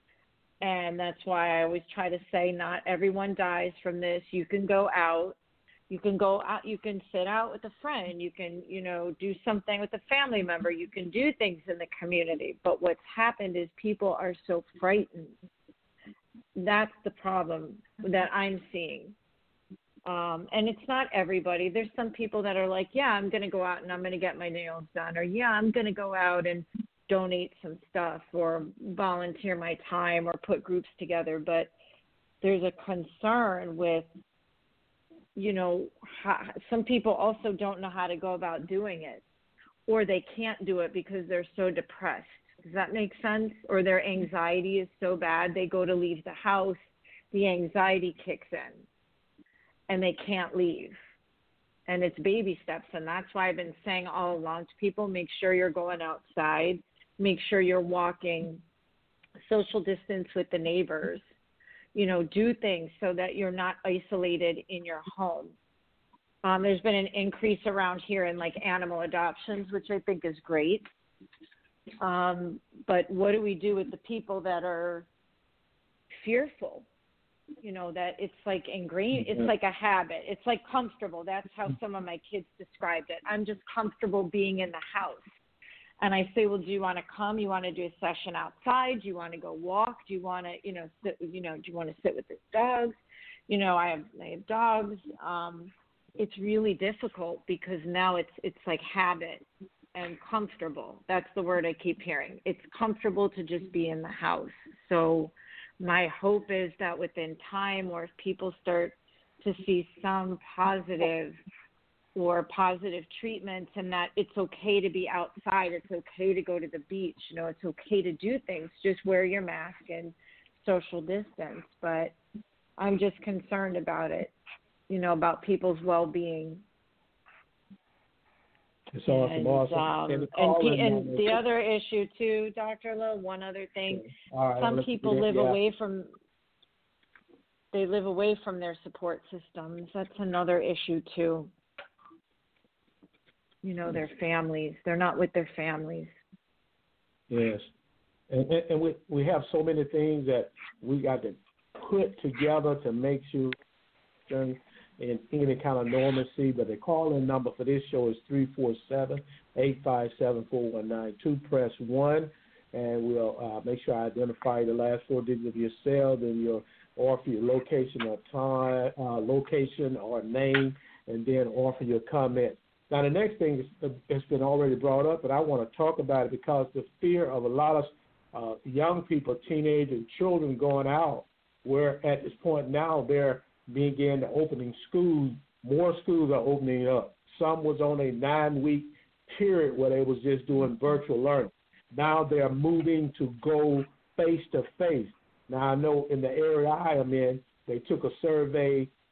And that's why I always try to say not everyone dies from this. You can go out. You can go out, you can sit out with a friend, you can, you know, do something with a family member, you can do things in the community. But what's happened is people are so frightened. That's the problem that I'm seeing. Um, and it's not everybody. There's some people that are like, yeah, I'm going to go out and I'm going to get my nails done. Or, yeah, I'm going to go out and donate some stuff or volunteer my time or put groups together. But there's a concern with, you know, how, some people also don't know how to go about doing it, or they can't do it because they're so depressed. Does that make sense? Or their anxiety is so bad, they go to leave the house, the anxiety kicks in, and they can't leave. And it's baby steps, and that's why I've been saying all along to people, make sure you're going outside, make sure you're walking, social distance with the neighbors. You know, do things so that you're not isolated in your home. Um, there's been an increase around here in like animal adoptions, which I think is great. Um, but what do we do with the people that are fearful? You know, that it's like ingrained, it's like a habit. It's like comfortable. That's how some of my kids described it. I'm just comfortable being in the house. And I say, well, do you want to come? You want to do a session outside? Do you want to go walk? Do you want to, you know, sit, you know, do you want to sit with the dogs? You know, I have, I have dogs. Um, it's really difficult because now it's, it's like habit and comfortable. That's the word I keep hearing. It's comfortable to just be in the house. So my hope is that within time, or if people start to see some positive or positive treatments, and that it's okay to be outside, it's okay to go to the beach, you know, it's okay to do things, just wear your mask and social distance. But I'm just concerned about it, you know, about people's well-being.
It's awesome,
and,
awesome.
Um,
and
and, and the other issue too, Doctor Lowe, one other thing,
right,
some
well,
people live
yeah.
away from, they live away from their support systems. That's another issue too. You know, their families. They're not with their families.
Yes. And, and, and we, we have so many things that we got to put together to make sure in any kind of normalcy. But the call-in number for this show is three four seven, eight five seven, four one nine two. Press one, and we'll uh, make sure I identify the last four digits of your cell, then your offer your location or time, uh, location or name, and then offer your comment. Now, the next thing is, has been already brought up, but I want to talk about it because the fear of a lot of uh, young people, teenagers, and children going out, where at this point now they're beginning to opening schools. More schools are opening up. Some was on a nine-week period where they was just doing virtual learning. Now they're moving to go face-to-face. Now, I know in the area I am in, they took a survey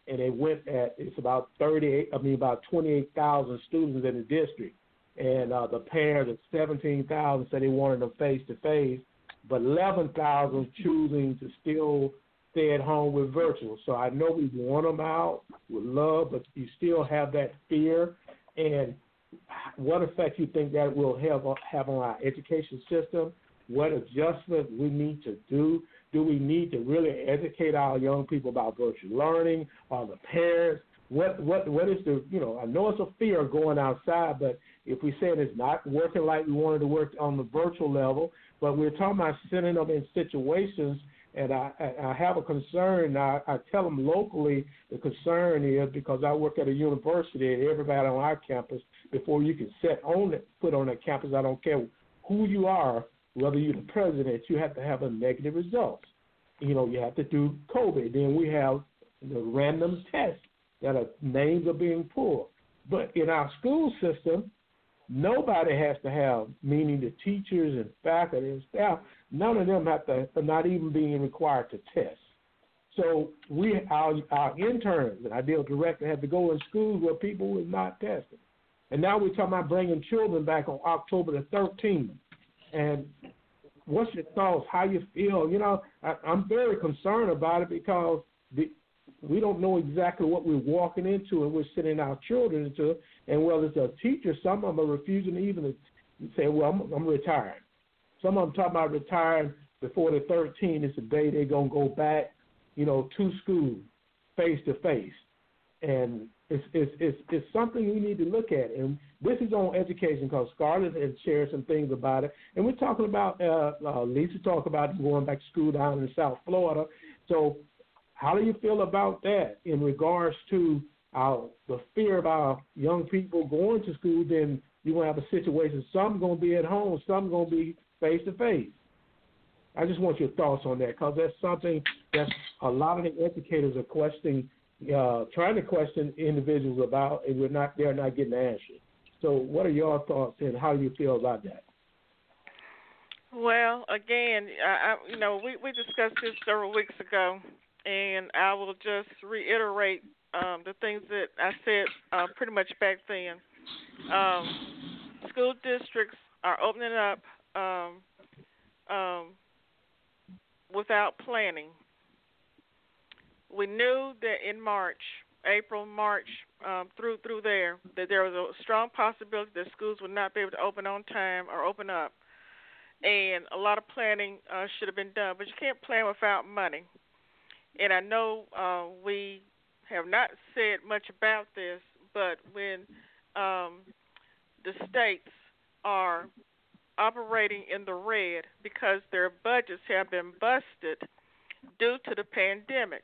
and they went at it's about thirty-eight. I mean, about twenty-eight thousand students in the district, and uh, the parents of seventeen thousand said they wanted them face to face, but eleven thousand choosing to still stay at home with virtual. So I know we want them out with love, but you still have that fear. And what effect you think that will have have on our education system? What adjustment we need to do? Do we need to really educate our young people about virtual learning, or the parents? What what what is the, you know, I know it's a fear of going outside, but if we say it's not working like we wanted to work on the virtual level, but we're talking about sending them in situations, and I, I have a concern. I, I tell them locally the concern is because I work at a university and everybody on our campus, before you can set on it, foot on that campus, I don't care who you are, whether you're the president, you have to have a negative result. You know, you have to do COVID. Then we have the random tests that are, names are being pulled. But in our school system, nobody has to have, meaning the teachers and faculty and staff, none of them have to, are not even being required to test. So we, our, our interns and our deal director had to go in schools where people were not tested. And now we're talking about bringing children back on October the thirteenth. And what's your thoughts? How you feel? You know, I, I'm very concerned about it because the, we don't know exactly what we're walking into and we're sending our children into. And whether it's a teacher, some of them are refusing to even say, well, I'm, I'm retiring. Some of them talking about retiring before the thirteenth is the day they're going to go back, you know, to school face to face. And it's, it's, it's, it's something we need to look at. And this is on education because Scarlett has shared some things about it. And we're talking about, uh, uh, Lisa talked about going back to school down in South Florida. So how do you feel about that in regards to our, the fear of our young people going to school? Then you're going to have a situation, some going to be at home, some going to be face-to-face. I just want your thoughts on that because that's something that a lot of the educators are questioning, uh, trying to question individuals about, and we're not, they're not getting the answer. So what are your thoughts and how do you feel about that?
Well, again, I, I, you know, we, we discussed this several weeks ago, and I will just reiterate um, the things that I said uh, pretty much back then. Um, school districts are opening up um, um, without planning. We knew that in March, April, March, um, through through there, that there was a strong possibility that schools would not be able to open on time or open up. And a lot of planning uh, should have been done, but you can't plan without money. And I know uh, we have not said much about this, but when um, the states are operating in the red because their budgets have been busted due to the pandemic,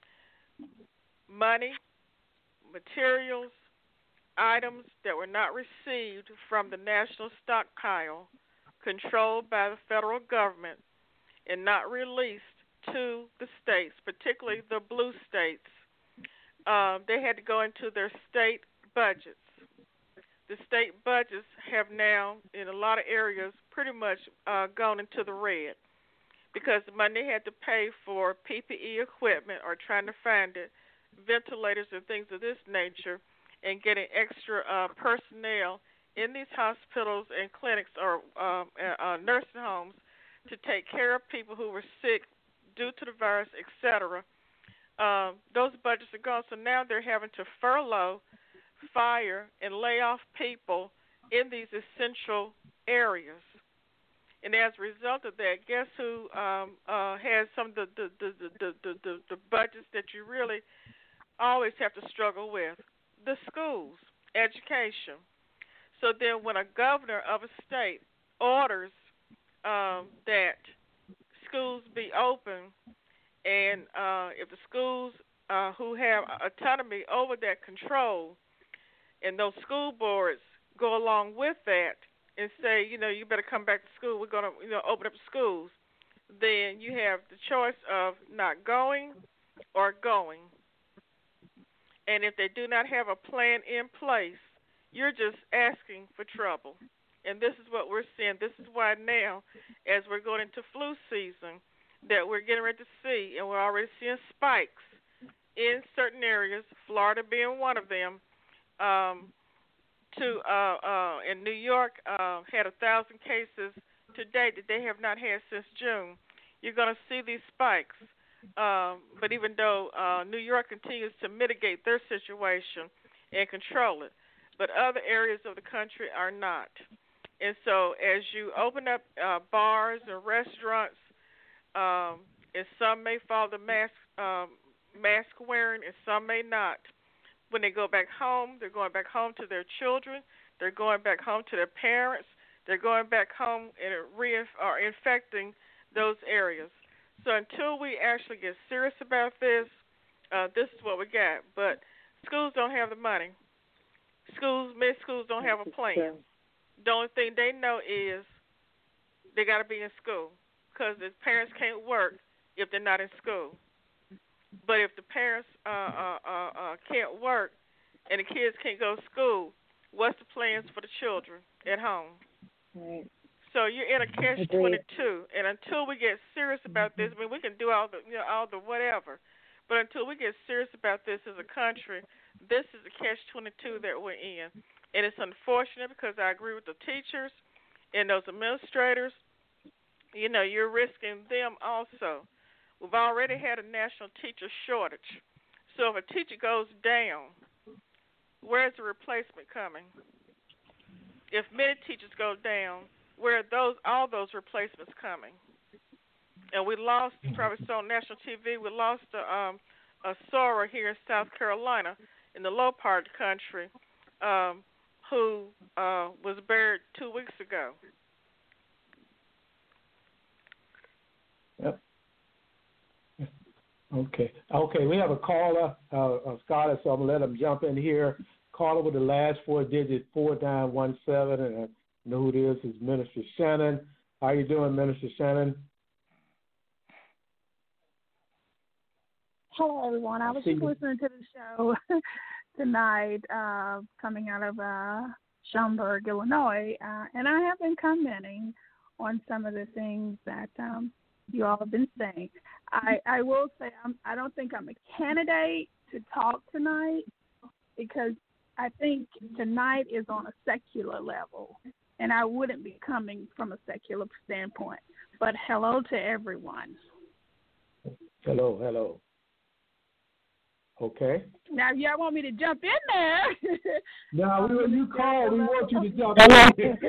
money, materials, items that were not received from the national stockpile controlled by the federal government and not released to the states, particularly the blue states, um, they had to go into their state budgets. The state budgets have now, in a lot of areas, pretty much uh, gone into the red because the money they had to pay for P P E equipment or trying to find it, ventilators and things of this nature, and getting extra uh, personnel in these hospitals and clinics or um, uh, nursing homes to take care of people who were sick due to the virus, et cetera. Um, those budgets are gone, so now they're having to furlough, fire, and lay off people in these essential areas. And as a result of that, guess who um, uh, has some of the the, the, the, the, the the budgets that you really always have to struggle with? The schools, education. So then when a governor of a state orders um, that schools be open, and uh, if the schools uh, who have autonomy over that control, and those school boards go along with that and say, you know, you better come back to school, we're going to, you know, open up schools, then you have the choice of not going or going. And if they do not have a plan in place, you're just asking for trouble. And this is what we're seeing. This is why now, as we're going into flu season, that we're getting ready to see, and we're already seeing spikes in certain areas, Florida being one of them. Um, to uh, uh, in New York, uh, had a thousand cases to date that they have not had since June. You're going to see these spikes. Um, but even though uh, New York continues to mitigate their situation and control it, but other areas of the country are not. And so as you open up uh, bars and restaurants, um, and some may follow the mask, um, mask wearing and some may not. When they go back home, they're going back home to their children. They're going back home to their parents. They're going back home and re- are infecting those areas. So until we actually get serious about this, uh, this is what we got. But schools don't have the money. Schools, many schools don't have a plan. The only thing they know is they got to be in school because the parents can't work if they're not in school. But if the parents uh, uh, uh, uh, can't work and the kids can't go to school, what's the plans for the children at home?
Right.
So you're in a catch twenty-two, and until we get serious about this, I mean, we can do all the, you know, all the whatever, but until we get serious about this as a country, this is the catch twenty-two that we're in, and it's unfortunate because I agree with the teachers and those administrators. You know, you're risking them also. We've already had a national teacher shortage. So if a teacher goes down, where's the replacement coming? If many teachers go down, where are those all those replacements coming? And we lost, you probably saw on national T V, we lost a, um, a Sora here in South Carolina, in the low part of the country, um, who uh, was buried two weeks ago.
Yep. Okay. Okay, we have a caller, uh, a scholar, so I'm going to let him jump in here. Caller with the last four digits, four nine one seven, and I know who it is. It's Minister Shannon. How you doing, Minister Shannon?
Hello, everyone. I was just listening to the show tonight, uh, coming out of uh, Schaumburg, Illinois, uh, and I have been commenting on some of the things that um, you all have been saying. I, I will say I'm, I don't think I'm a candidate to talk tonight because I think tonight is on a secular level, and I wouldn't be coming from a secular standpoint. But hello to everyone.
Hello, hello. Okay.
Now, if y'all want me to jump in there.
No, we, when you call, we want you to jump in.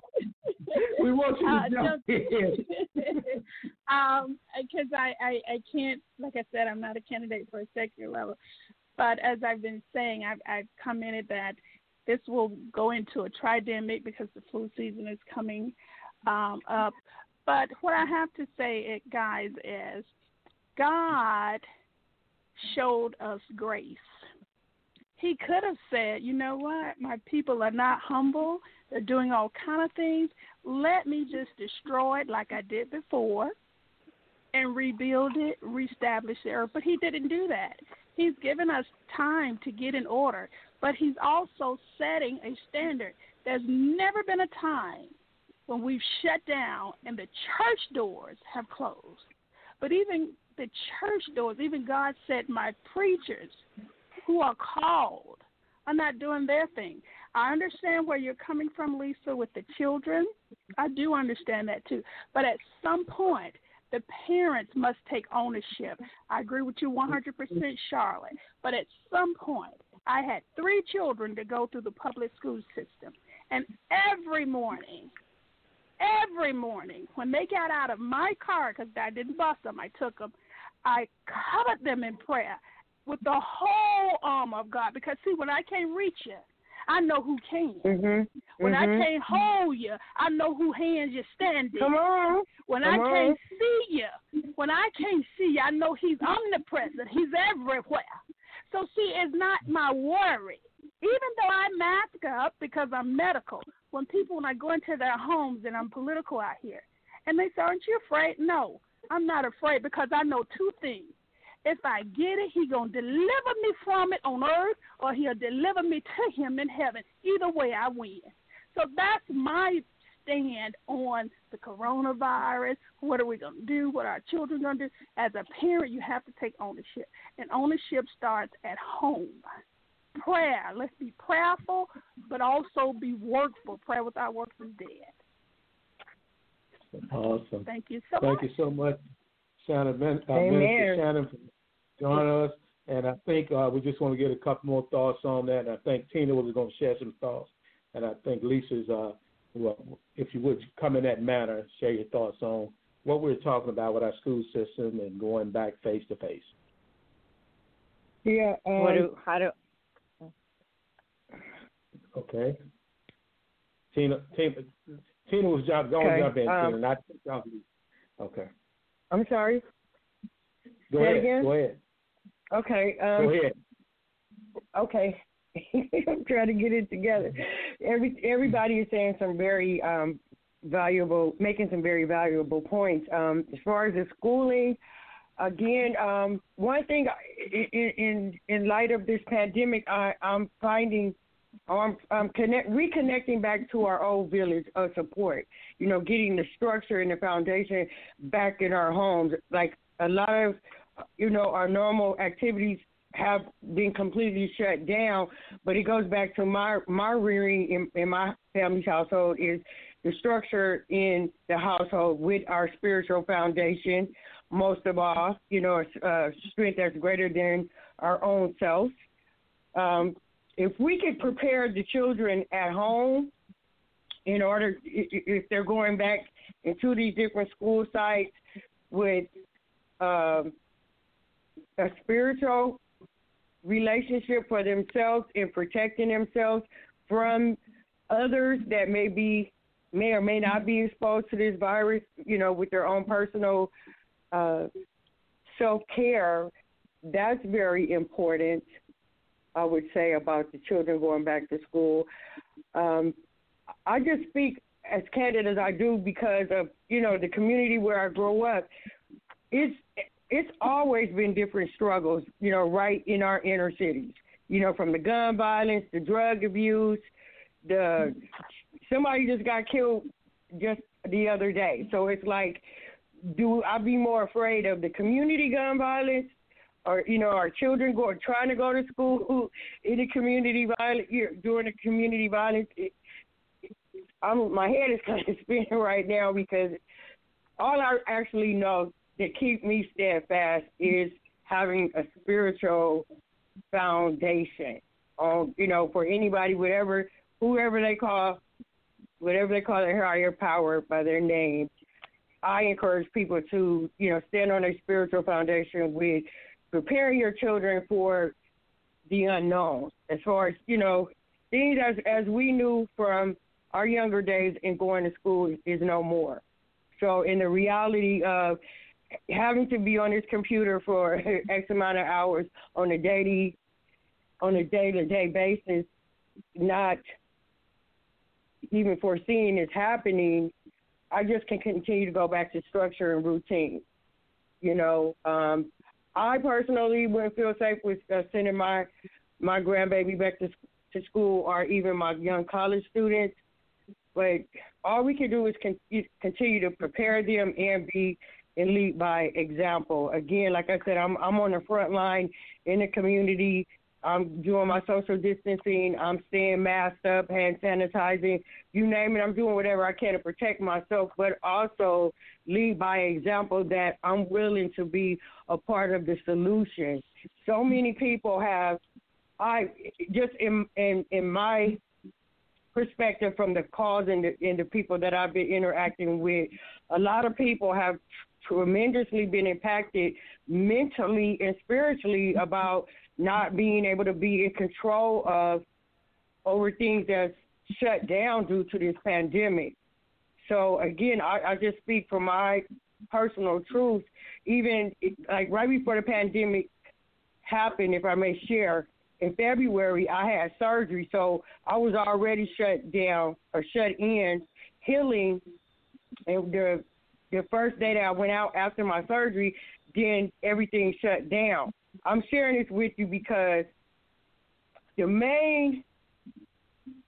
We want you to uh, jump, jump in.
um, because I, I, I can't, like I said, I'm not a candidate for a secular level. But as I've been saying, I've, I've commented that this will go into a tridemic because the flu season is coming um, up. But what I have to say, guys, is God showed us grace. He could have said, you know what, my people are not humble. They're doing all kind of things. Let me just destroy it like I did before and rebuild it, reestablish the earth. But he didn't do that. He's given us time to get in order, but he's also setting a standard. There's never been a time when we've shut down and the church doors have closed. But even the church doors, even God said, my preachers who are called are not doing their thing. I understand where you're coming from, Lisa, with the children. I do understand that too. But at some point, the parents must take ownership. I agree with you one hundred percent, Charlotte. But at some point, I had three children to go through the public school system. And every morning, every morning, when they got out of my car, because I didn't bust them, I took them, I covered them in prayer with the whole arm of God. Because, see, when I can't reach you, I know who can.
Mm-hmm.
When
mm-hmm.
I can't hold you, I know who hands you're standing.
Come on.
When
Come
I
on.
can't see you, when I can't see you, I know he's omnipresent. He's everywhere. So, see, it's not my worry. Even though I mask up because I'm medical, when people, when I go into their homes and I'm political out here, and they say, aren't you afraid? No, I'm not afraid because I know two things. If I get it, he's going to deliver me from it on earth or he'll deliver me to him in heaven. Either way, I win. So that's my stand on the coronavirus? What are we going to do? What are our children going to do? As a parent, you have to take ownership, and ownership starts at home. Prayer. Let's be prayerful, but also be workful. Prayer without works is dead.
Awesome.
Thank you so
Thank
much.
you so much, Shannon, uh,
Amen.
Minister Shannon, for joining us. And I think uh, we just want to get a couple more thoughts on that. And I think Tina was going to share some thoughts. And I think Lisa's, uh, well, if you would come in that manner, share your thoughts on what we're talking about with our school system and going back face to face.
Yeah. Um,
What do, how do,
Okay. Tina, Tina, Tina was jump, going
Okay,
to jump in,
um,
Tina, not jump in. Okay.
I'm sorry.
Go
Say it
ahead.
again?
Go ahead.
Okay. Um,
Go ahead.
Okay. I'm trying to get it together. Every everybody is saying some very um, valuable, making some very valuable points. Um, as far as the schooling, again, um, one thing in, in in light of this pandemic, I, I'm finding, I'm, I'm connect, reconnecting back to our old village of support. You know, getting the structure and the foundation back in our homes. Like a lot of, you know, our normal activities have been completely shut down, but it goes back to my my rearing in, in my family's household is the structure in the household with our spiritual foundation, most of all, you know, uh, strength that's greater than our own selves. Um, if we could prepare the children at home in order, if they're going back into these different school sites with um, a spiritual relationship for themselves and protecting themselves from others that may be may or may not be exposed to this virus, you know, with their own personal uh, self-care, that's very important, I would say, about the children going back to school. Um, I just speak as candid as I do because of, you know, the community where I grew up. It's It's always been different struggles, you know, right in our inner cities, you know, from the gun violence, the drug abuse, the somebody just got killed just the other day. So it's like, do I be more afraid of the community gun violence or, you know, our children go, trying to go to school in the community violence, during the community violence? It, I'm, my head is kind of spinning right now because all I actually know that keep me steadfast is having a spiritual foundation on, you know, for anybody, whatever, whoever they call, whatever they call their higher power by their name. I encourage people to, you know, stand on a spiritual foundation with preparing your children for the unknown. As far as, you know, things as, as we knew from our younger days and going to school is no more. So in the reality of having to be on this computer for X amount of hours on a daily, on a day-to-day basis, not even foreseeing it's happening, I just can continue to go back to structure and routine. You know, um, I personally wouldn't feel safe with uh, sending my my grandbaby back to to school or even my young college students. But all we can do is con- continue to prepare them and be and lead by example. Again, like I said, I'm I'm on the front line in the community. I'm doing my social distancing. I'm staying masked up, hand sanitizing, you name it. I'm doing whatever I can to protect myself, but also lead by example that I'm willing to be a part of the solution. So many people have, I just in in, in my perspective from the cause and the, and the people that I've been interacting with, a lot of people have tremendously been impacted mentally and spiritually about not being able to be in control of over things that's shut down due to this pandemic. So again, I, I just speak from my personal truth. Even like right before the pandemic happened, if I may share, in February I had surgery, so I was already shut down or shut in, healing, and the The first day that I went out after my surgery, then everything shut down. I'm sharing this with you because the main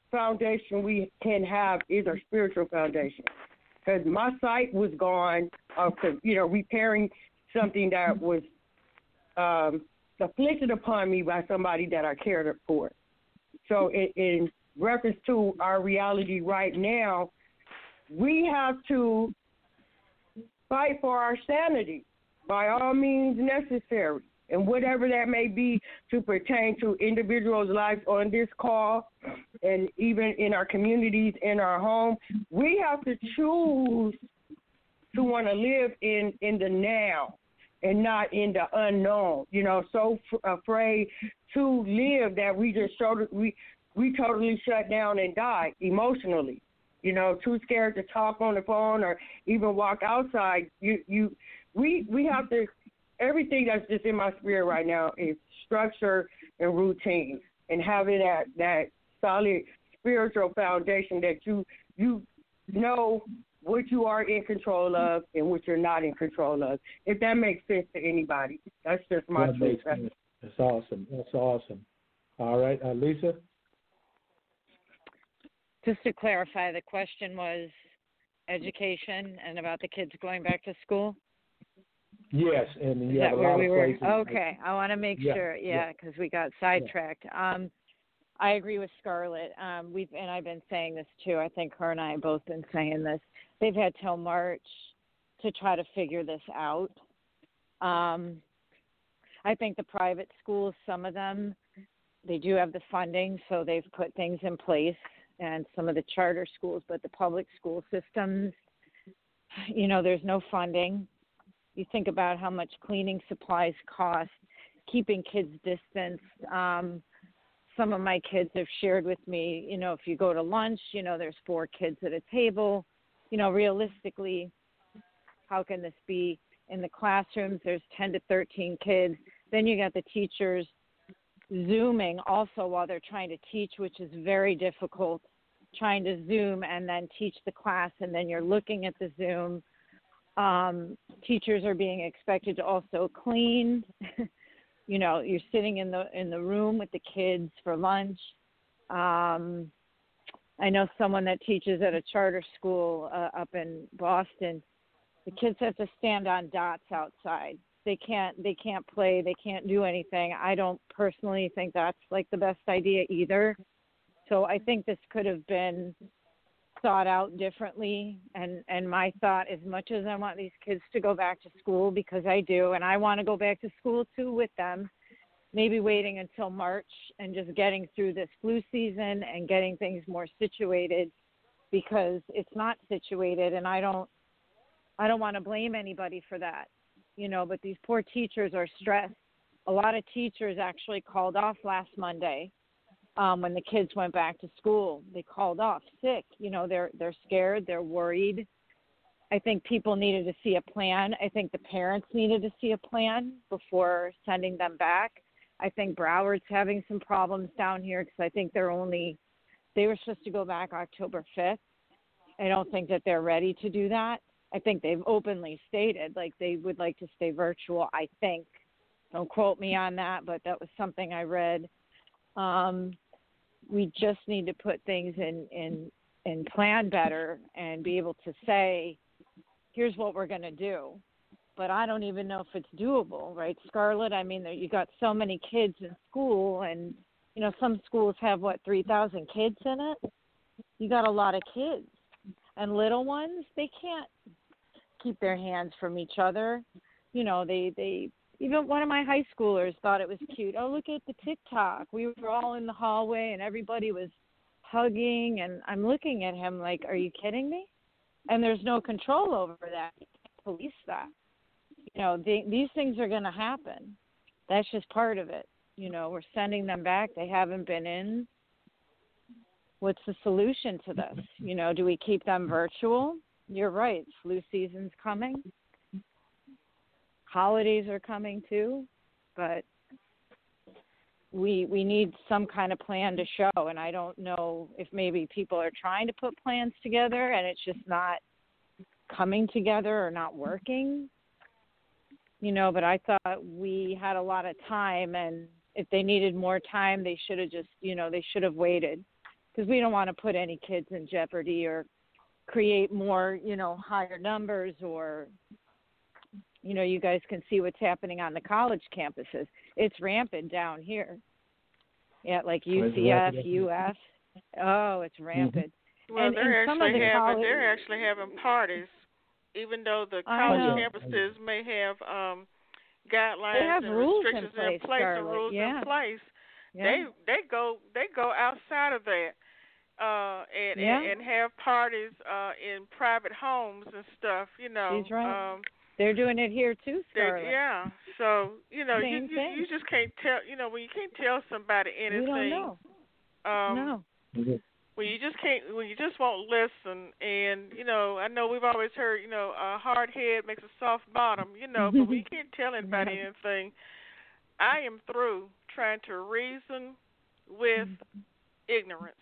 foundation we can have is our spiritual foundation. Because my sight was gone, uh, you know, repairing something that was um, afflicted upon me by somebody that I cared for. So in, in reference to our reality right now, we have to fight for our sanity by all means necessary, and whatever that may be to pertain to individuals' lives on this call and even in our communities, in our home. We have to choose to want to live in, in the now and not in the unknown. You know, so f- afraid to live that we just showed we we totally shut down and died emotionally. You know, too scared to talk on the phone or even walk outside. You you we we have to. Everything that's just in my spirit right now is structure and routine, and having that, that solid spiritual foundation that you you know what you are in control of and what you're not in control of. If that makes sense to anybody, that's just my
that
truth.
Makes sense. That's awesome. That's awesome. All right, uh, Lisa?
Just to clarify, the question was education and about the kids going back to school?
Yes, and you
Is
have
that
a
where
lot
we
of
were?
places.
Okay, I want to make
yeah,
sure, yeah, because yeah, we got sidetracked. Yeah. Um, I agree with Scarlett. Um, we've and I've been saying this too. I think her and I have both been saying this. They've had till March to try to figure this out. Um, I think the private schools, some of them, they do have the funding, so they've put things in place, and some of the charter schools, but the public school systems, you know, there's no funding. You think about how much cleaning supplies cost, keeping kids distanced. Um, some of my kids have shared with me, you know, if you go to lunch, you know, there's four kids at a table. You know, realistically, how can this be? In the classrooms, there's ten to thirteen kids. Then you got the teachers Zooming also while they're trying to teach, which is very difficult, trying to Zoom and then teach the class, and then you're looking at the Zoom. Um, teachers are being expected to also clean. You know, you're sitting in the in the room with the kids for lunch. Um, I know someone that teaches at a charter school uh, up in Boston. The kids have to stand on dots outside. They can't they can't play. They can't do anything. I don't personally think that's like the best idea either. So I think this could have been thought out differently, and and my thought, as much as I want these kids to go back to school, because I do, and I want to go back to school too with them, maybe waiting until March and just getting through this flu season and getting things more situated, because it's not situated, and I don't I don't want to blame anybody for that, you know, but these poor teachers are stressed. A lot of teachers actually called off last Monday. Um, when the kids went back to school, they called off sick. You know, they're they're scared, they're worried. I think people needed to see a plan. I think the parents needed to see a plan before sending them back. I think Broward's having some problems down here because I think they're only, they were supposed to go back October fifth. I don't think that they're ready to do that. I think they've openly stated like they would like to stay virtual, I think. Don't quote me on that, but that was something I read. Um, we just need to put things in, in, in plan better and be able to say, here's what we're going to do. But I don't even know if it's doable, right, Scarlett? I mean, you got so many kids in school, and, you know, some schools have, what, three thousand kids in it? You got a lot of kids. And little ones, they can't keep their hands from each other. You know, they, they even one of my high schoolers thought it was cute. Oh, look at the TikTok. We were all in the hallway, and everybody was hugging, and I'm looking at him like, are you kidding me? And there's no control over that. You can't police that. You know, they, these things are going to happen. That's just part of it. You know, we're sending them back. They haven't been in. What's the solution to this? You know, do we keep them virtual? You're right. Flu season's coming. Holidays are coming too. But we we need some kind of plan to show. And I don't know if maybe people are trying to put plans together and it's just not coming together or not working. You know, but I thought we had a lot of time, and if they needed more time, they should have just, you know, they should have waited. because we don't want to put any kids in jeopardy or create more, you know, higher numbers, or, you know, you guys can see what's happening on the college campuses. It's rampant down here. Yeah, like U C F, U S. Oh, it's rampant.
Well,
and,
they're
and some
actually
of the
having
college,
they're actually having parties, even though the college campuses may have um, guidelines
have
and
rules
restrictions
in place,
in place
Scarlett.
and rules
yeah.
in place.
Yeah.
They they go they go outside of that uh, and,
yeah.
and and have parties uh, in private homes and stuff. You know.
She's right.
Um,
They're doing it here too, Scarlett.
Yeah. So you know you,
Same
you
thing.
you just can't tell you know when you can't tell somebody anything.
We don't know.
Um,
no.
When you just can't, when you just won't listen, and you know, I know we've always heard, you know, a hard head makes a soft bottom, you know, but we can't tell anybody
yeah.
anything. I am through trying to reason with ignorance.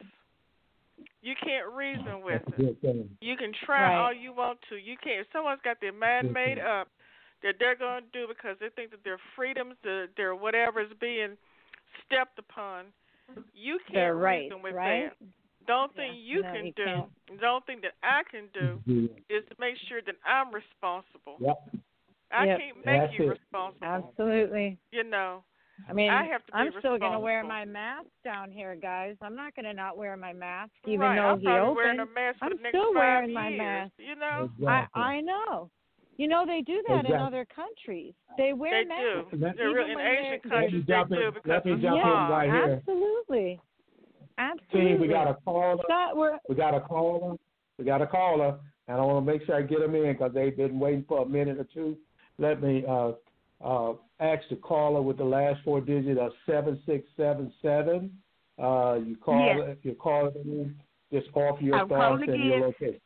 You can't reason with it. You can try
right.
all you want to. You can't. If someone's got their mind made up that they're going to do because they think that their freedoms, their, their whatever is being stepped upon, you can't
they're right,
reason with
right?
that. The only thing
yeah.
you
no,
can
you
do,
can't.
the only thing that I can do is to make sure that I'm responsible.
Yep.
I
yep.
can't make
That's
you
it.
responsible.
Absolutely.
You know.
I mean,
I have to be
I'm still going to
responsible.
wear my mask down here, guys. I'm not going to not wear my mask, even
right.
though
I'm
he
probably
opened.
wearing a mask for
I'm
the next
still
five
wearing
years,
my mask.
You know.
Exactly.
I I know. You know, they do that
exactly.
in other countries. They wear
they
masks.
do.
Let,
They're real, in Asian
let
countries,
me jump
they
in,
do because
let me
of
jump
yeah,
in right here.
Absolutely. Absolutely.
See, we got a caller.
That, we're,
we got a caller. We got a caller, and I want to make sure I get them in because they've been waiting for a minute or two. Let me uh, uh, ask the caller with the last four digits of seven six seven seven. Uh, you call
yes.
if you're calling in, just offer your
I'm
thoughts and
again.
your location.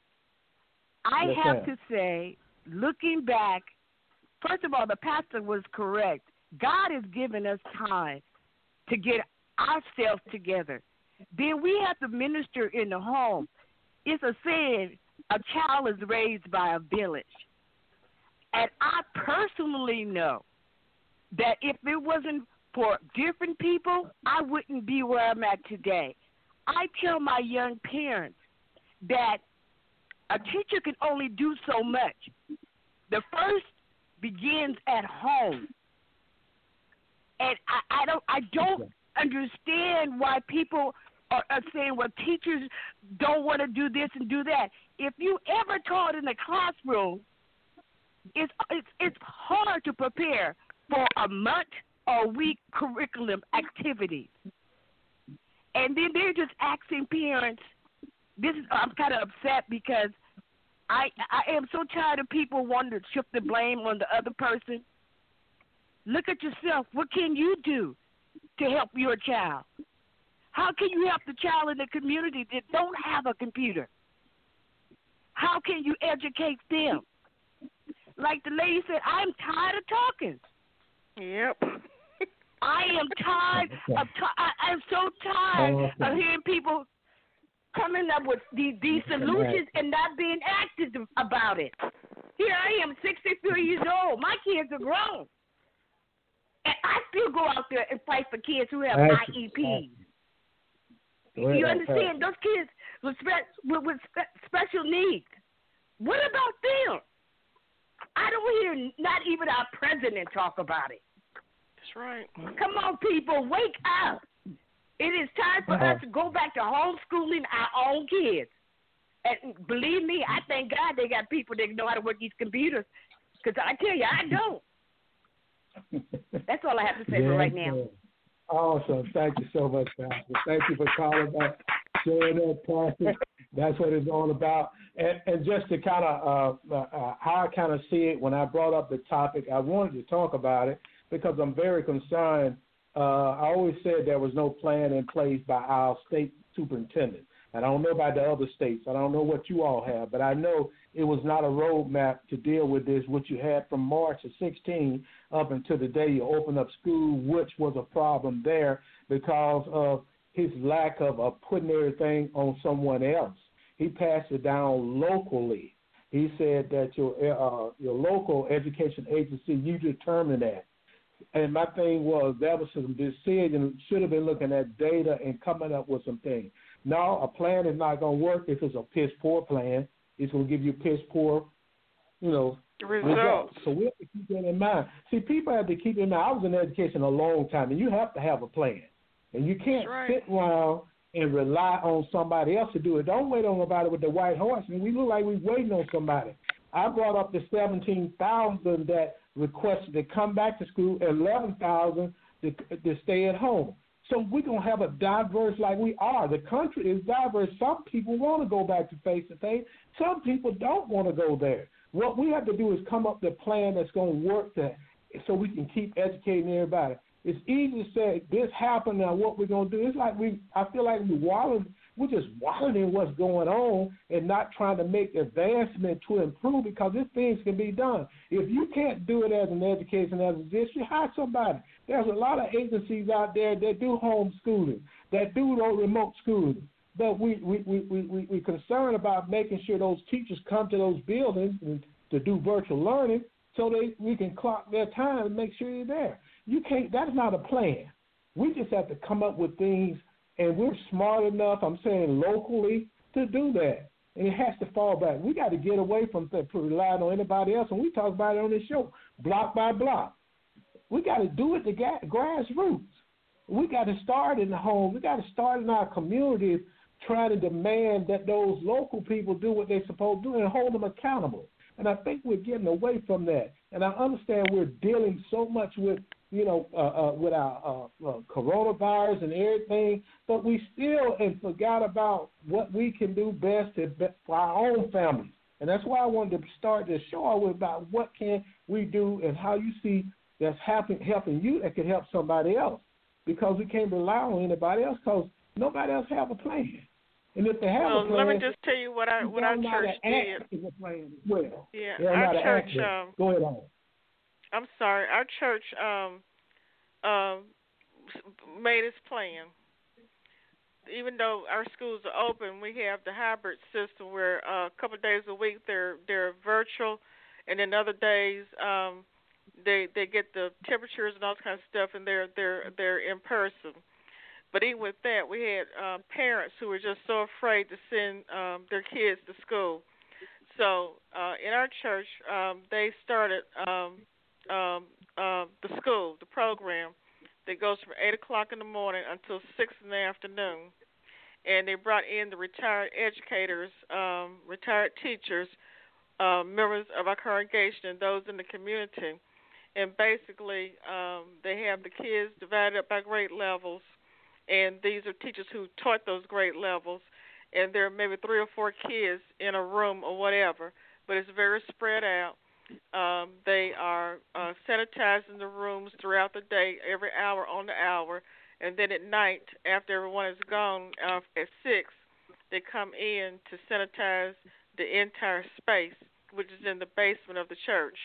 I
yes,
have
ma'am.
to say, looking back, first of all, the pastor was correct. God has given us time to get ourselves together. Then we have to minister in the home. It's a saying, a child is raised by a village. And I personally know that if it wasn't for different people, I wouldn't be where I'm at today. I tell my young parents that a teacher can only do so much. The first begins at home. And I, I don't I don't understand why people are, are saying, well, teachers don't want to do this and do that. If you ever taught in the classroom, it's it's it's hard to prepare for a month or week curriculum activities. And then they're just asking parents, this is, I'm kind of upset because I I am so tired of people wanting to shift the blame on the other person. Look at yourself. What can you do to help your child? How can you help the child in the community that don't have a computer? How can you educate them? Like the lady said, I'm tired of talking.
Yep.
I am tired of ta- I, I'm so tired of hearing people coming up with these, these solutions and not being active about it. Here I am, sixty-three years old. My kids are grown. And I still go out there and fight for kids who have I E Ps. You understand? Those kids with, spe- with, with spe- special needs. What about them? I don't hear not even our president talk about it.
That's right.
Come on, people, wake up. It is time for
uh-huh.
us to go back to homeschooling our own kids. And believe me, I thank God they got people that know how to work these computers. Because I tell you, I don't. That's all I have to say
yeah,
for right now.
Awesome. Thank you so much, Pastor. Thank you for calling back, sharing that, Pastor. That's what it's all about. And, and just to kind of, uh, uh, how I kind of see it, when I brought up the topic, I wanted to talk about it because I'm very concerned. Uh, I always said there was no plan in place by our state superintendent. And I don't know about the other states. I don't know what you all have, but I know it was not a roadmap to deal with this, which you had from March of sixteen up until the day you opened up school, which was a problem there because of his lack of uh, putting everything on someone else. He passed it down locally. He said that your uh, your local education agency, you determine that. And my thing was that was some decision, should have been looking at data and coming up with some things. No, a plan is not going to work if it's a piss poor plan. It's going to give you piss poor, you know, results. results. So we have to keep that in mind. See, people have to keep in mind. I was in education a long time, and you have to have a plan. And you can't right. sit around and rely on somebody else to do it. Don't wait on nobody with the white horse. And we look like we're waiting on somebody. I brought up the seventeen thousand that requested to come back to school, eleven thousand to, to stay at home. So we're going to have a diverse like we are. The country is diverse. Some people want to go back to face-to-face. Some people don't want to go there. What we have to do is come up with a plan that's going to work that, so we can keep educating everybody. It's easy to say this happened now. What we're gonna do? It's like we. I feel like we wallowing. We're just wallowing in what's going on and not trying to make advancement to improve because these things can be done. If you can't do it as an education, as a district, hire somebody. There's a lot of agencies out there that do homeschooling, that do those remote schooling. But we we we we we we concerned about making sure those teachers come to those buildings and to do virtual learning so they we can clock their time and make sure you're there. You can't. That's not a plan. We just have to come up with things, and we're smart enough. I'm saying locally to do that, and it has to fall back. We got to get away from th- relying on anybody else, and we talk about it on this show, block by block. We got to do it the ga- grassroots. We got to start in the home. We got to start in our communities, trying to demand that those local people do what they're supposed to do and hold them accountable. And I think we're getting away from that. And I understand we're dealing so much with, you know, uh, uh, with our uh, uh, coronavirus and everything, but we still and forgot about what we can do best to, for our own families. And that's why I wanted to start this show with about what can we do and how you see that's happen, helping you that can help somebody else. Because we can't rely on anybody else because nobody else have a plan. And if they have
well,
a plan,
let me just tell you what I what our church did.
Well,
yeah, our church. Um,
Go ahead on.
I'm sorry, our church um, um, made its plan. Even though our schools are open, we have the hybrid system where uh, a couple of days a week they're they're virtual, and then other days um, they they get the temperatures and all kinds of stuff, and they're they're they're in person. But even with that, we had uh, parents who were just so afraid to send um, their kids to school. So uh, in our church, um, they started um, um, uh, the school, the program, that goes from eight o'clock in the morning until six in the afternoon. And they brought in the retired educators, um, retired teachers, uh, members of our congregation, and those in the community. And basically, um, they have the kids divided up by grade levels. And these are teachers who taught those grade levels, and there are maybe three or four kids in a room or whatever, but it's very spread out. Um, they are uh, sanitizing the rooms throughout the day, every hour on the hour, and then at night, after everyone is gone uh, at six, they come in to sanitize the entire space, which is in the basement of the church.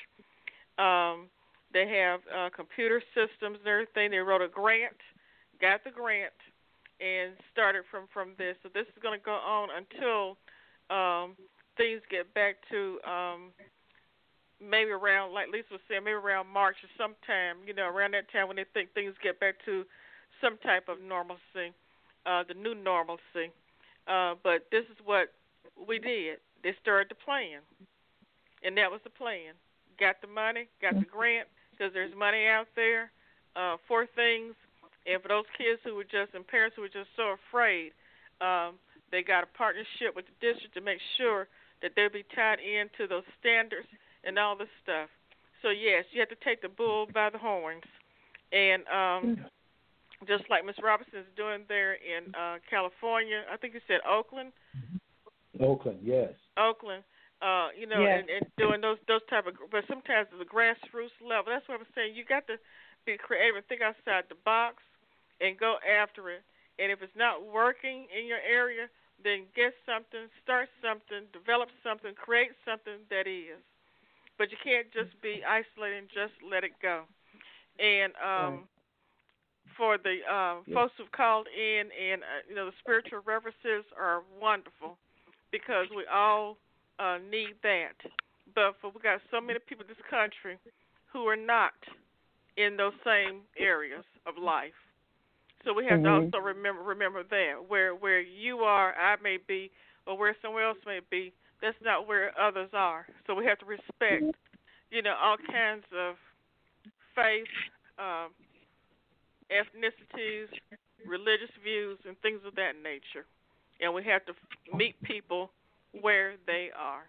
Um, they have uh, computer systems and everything. They wrote a grant. Got the grant and started from, from this. So this is going to go on until um, things get back to um, maybe around, like Lisa was saying, maybe around March or sometime, you know, around that time when they think things get back to some type of normalcy, uh, the new normalcy. Uh, but this is what we did. They started the plan, and that was the plan. Got the money, got the grant, because there's money out there uh, for things. And for those kids who were just, and parents who were just so afraid, um, they got a partnership with the district to make sure that they'll be tied into those standards and all this stuff. So, yes, you have to take the bull by the horns. And um, just like Miz Robinson is doing there in uh, California, I think you said Oakland?
Oakland, yes.
Oakland. Uh, you know,
yes.
and, and doing those those type of, but sometimes at the grassroots level, that's what I'm saying. You got to be creative and think outside the box and go after it. And if it's not working in your area, then get something, start something, develop something, create something that is. But you can't just be isolated and just let it go. And um, right. for the uh, yeah. folks who've called in, and uh, you know, the spiritual references are wonderful because we all uh, need that. But for we got so many people in this country who are not in those same areas of life. So we have
mm-hmm.
to also remember remember that where where you are, I may be, or where someone else may be, that's not where others are. So we have to respect, you know, all kinds of faith, um, ethnicities, religious views, and things of that nature. And we have to meet people where they are.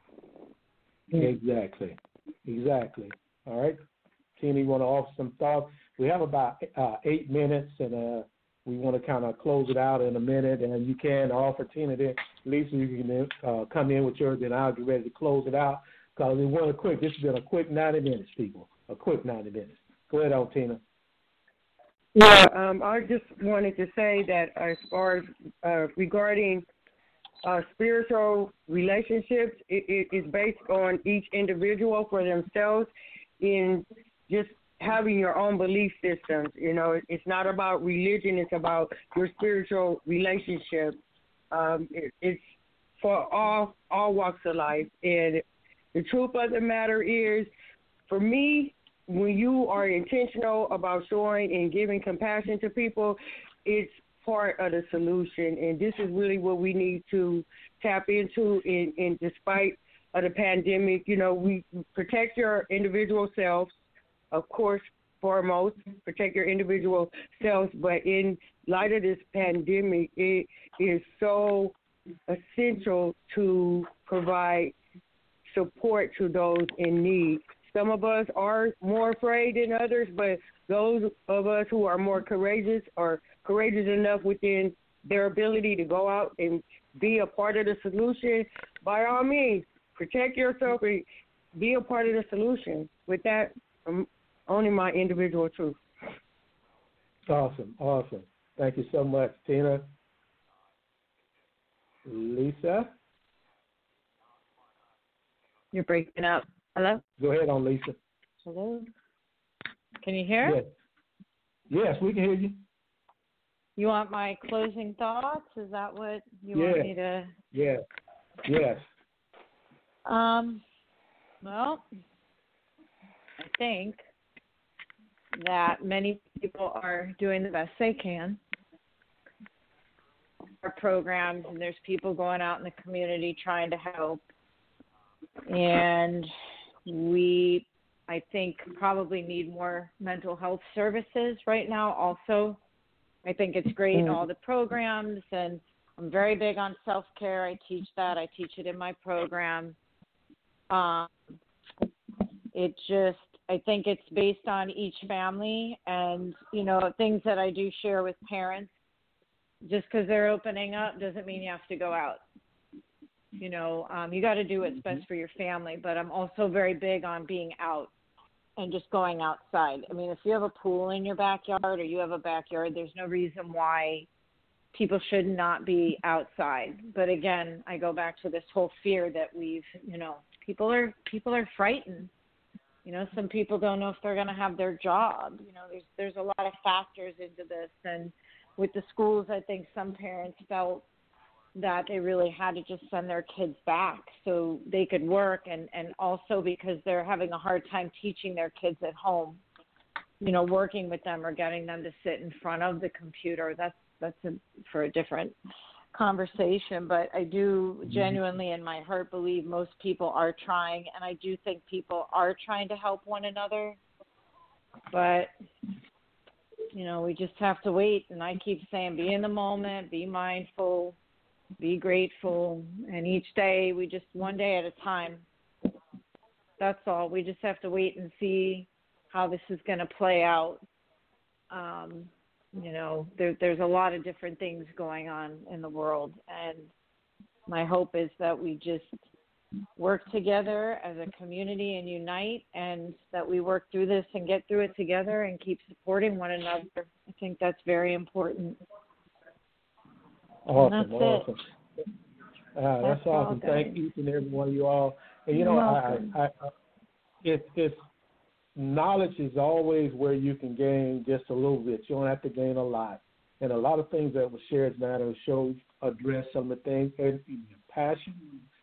Exactly. Exactly. All right. Tina, you want to offer some thoughts? We have about uh, eight minutes, and uh, we want to kind of close it out in a minute. And you can offer Tina then. Lisa, you can uh, come in with yours, and I'll get ready to close it out. Because it went quick. This has been a quick ninety minutes, people. A quick ninety minutes. Go ahead on, Tina.
Yeah, um, I just wanted to say that as far as uh, regarding uh, spiritual relationships, it, it is based on each individual for themselves in just having your own belief systems. You know, it's not about religion, it's about your spiritual relationship. Um, it, it's for all all walks of life. And the truth of the matter is, for me, when you are intentional about showing and giving compassion to people, it's part of the solution. And this is really what we need to tap into. And, and despite of the pandemic, you know, we protect your individual selves, of course, foremost, protect your individual selves. But in light of this pandemic, it is so essential to provide support to those in need. Some of us are more afraid than others, but those of us who are more courageous are courageous enough within their ability to go out and be a part of the solution. By all means, protect yourself and be a part of the solution. With that, I'm owning my individual truth.
Awesome, awesome. Thank you so much, Tina. Lisa?
You're breaking up. Hello?
Go ahead on, Lisa.
Hello? Can you hear?
Yes. Yes, we can hear you.
You want my closing thoughts? Is that what you
yes.
want me to?
Yes. Yes.
Um, well, I think that many people are doing the best they can. Our programs, and there's people going out in the community trying to help. And we, I think, probably need more mental health services right now also. I think it's great in all the programs, and I'm very big on self-care. I teach that. I teach it in my program. Um, it just, I think it's based on each family and, you know, things that I do share with parents. Just because they're opening up doesn't mean you have to go out. You know, um, you got to do what's best for your family, but I'm also very big on being out and just going outside. I mean, if you have a pool in your backyard or you have a backyard, there's no reason why people should not be outside. But again, I go back to this whole fear that we've, you know, people are people are frightened. You know, some people don't know if they're going to have their job. You know, there's there's a lot of factors into this. And with the schools, I think some parents felt that they really had to just send their kids back so they could work, and, and also because they're having a hard time teaching their kids at home, you know, working with them or getting them to sit in front of the computer. That's that's a, for a different conversation. But I do genuinely in my heart believe most people are trying, and I do think people are trying to help one another. But, you know, we just have to wait. And I keep saying, be in the moment, be mindful, be grateful, and each day we just one day at a time. That's all. We just have to wait and see how this is going to play out. Um, you know, there, there's a lot of different things going on in the world, and my hope is that we just work together as a community and unite, and that we work through this and get through it together and keep supporting one another. I think that's very important.
Awesome,
that's
awesome.
It.
Uh, that's, that's awesome. Thank each and every one of you all. And you know, I, I, I, it, it's knowledge is always where you can gain just a little bit. You don't have to gain a lot. And a lot of things that were shared now show address some of the things and your passion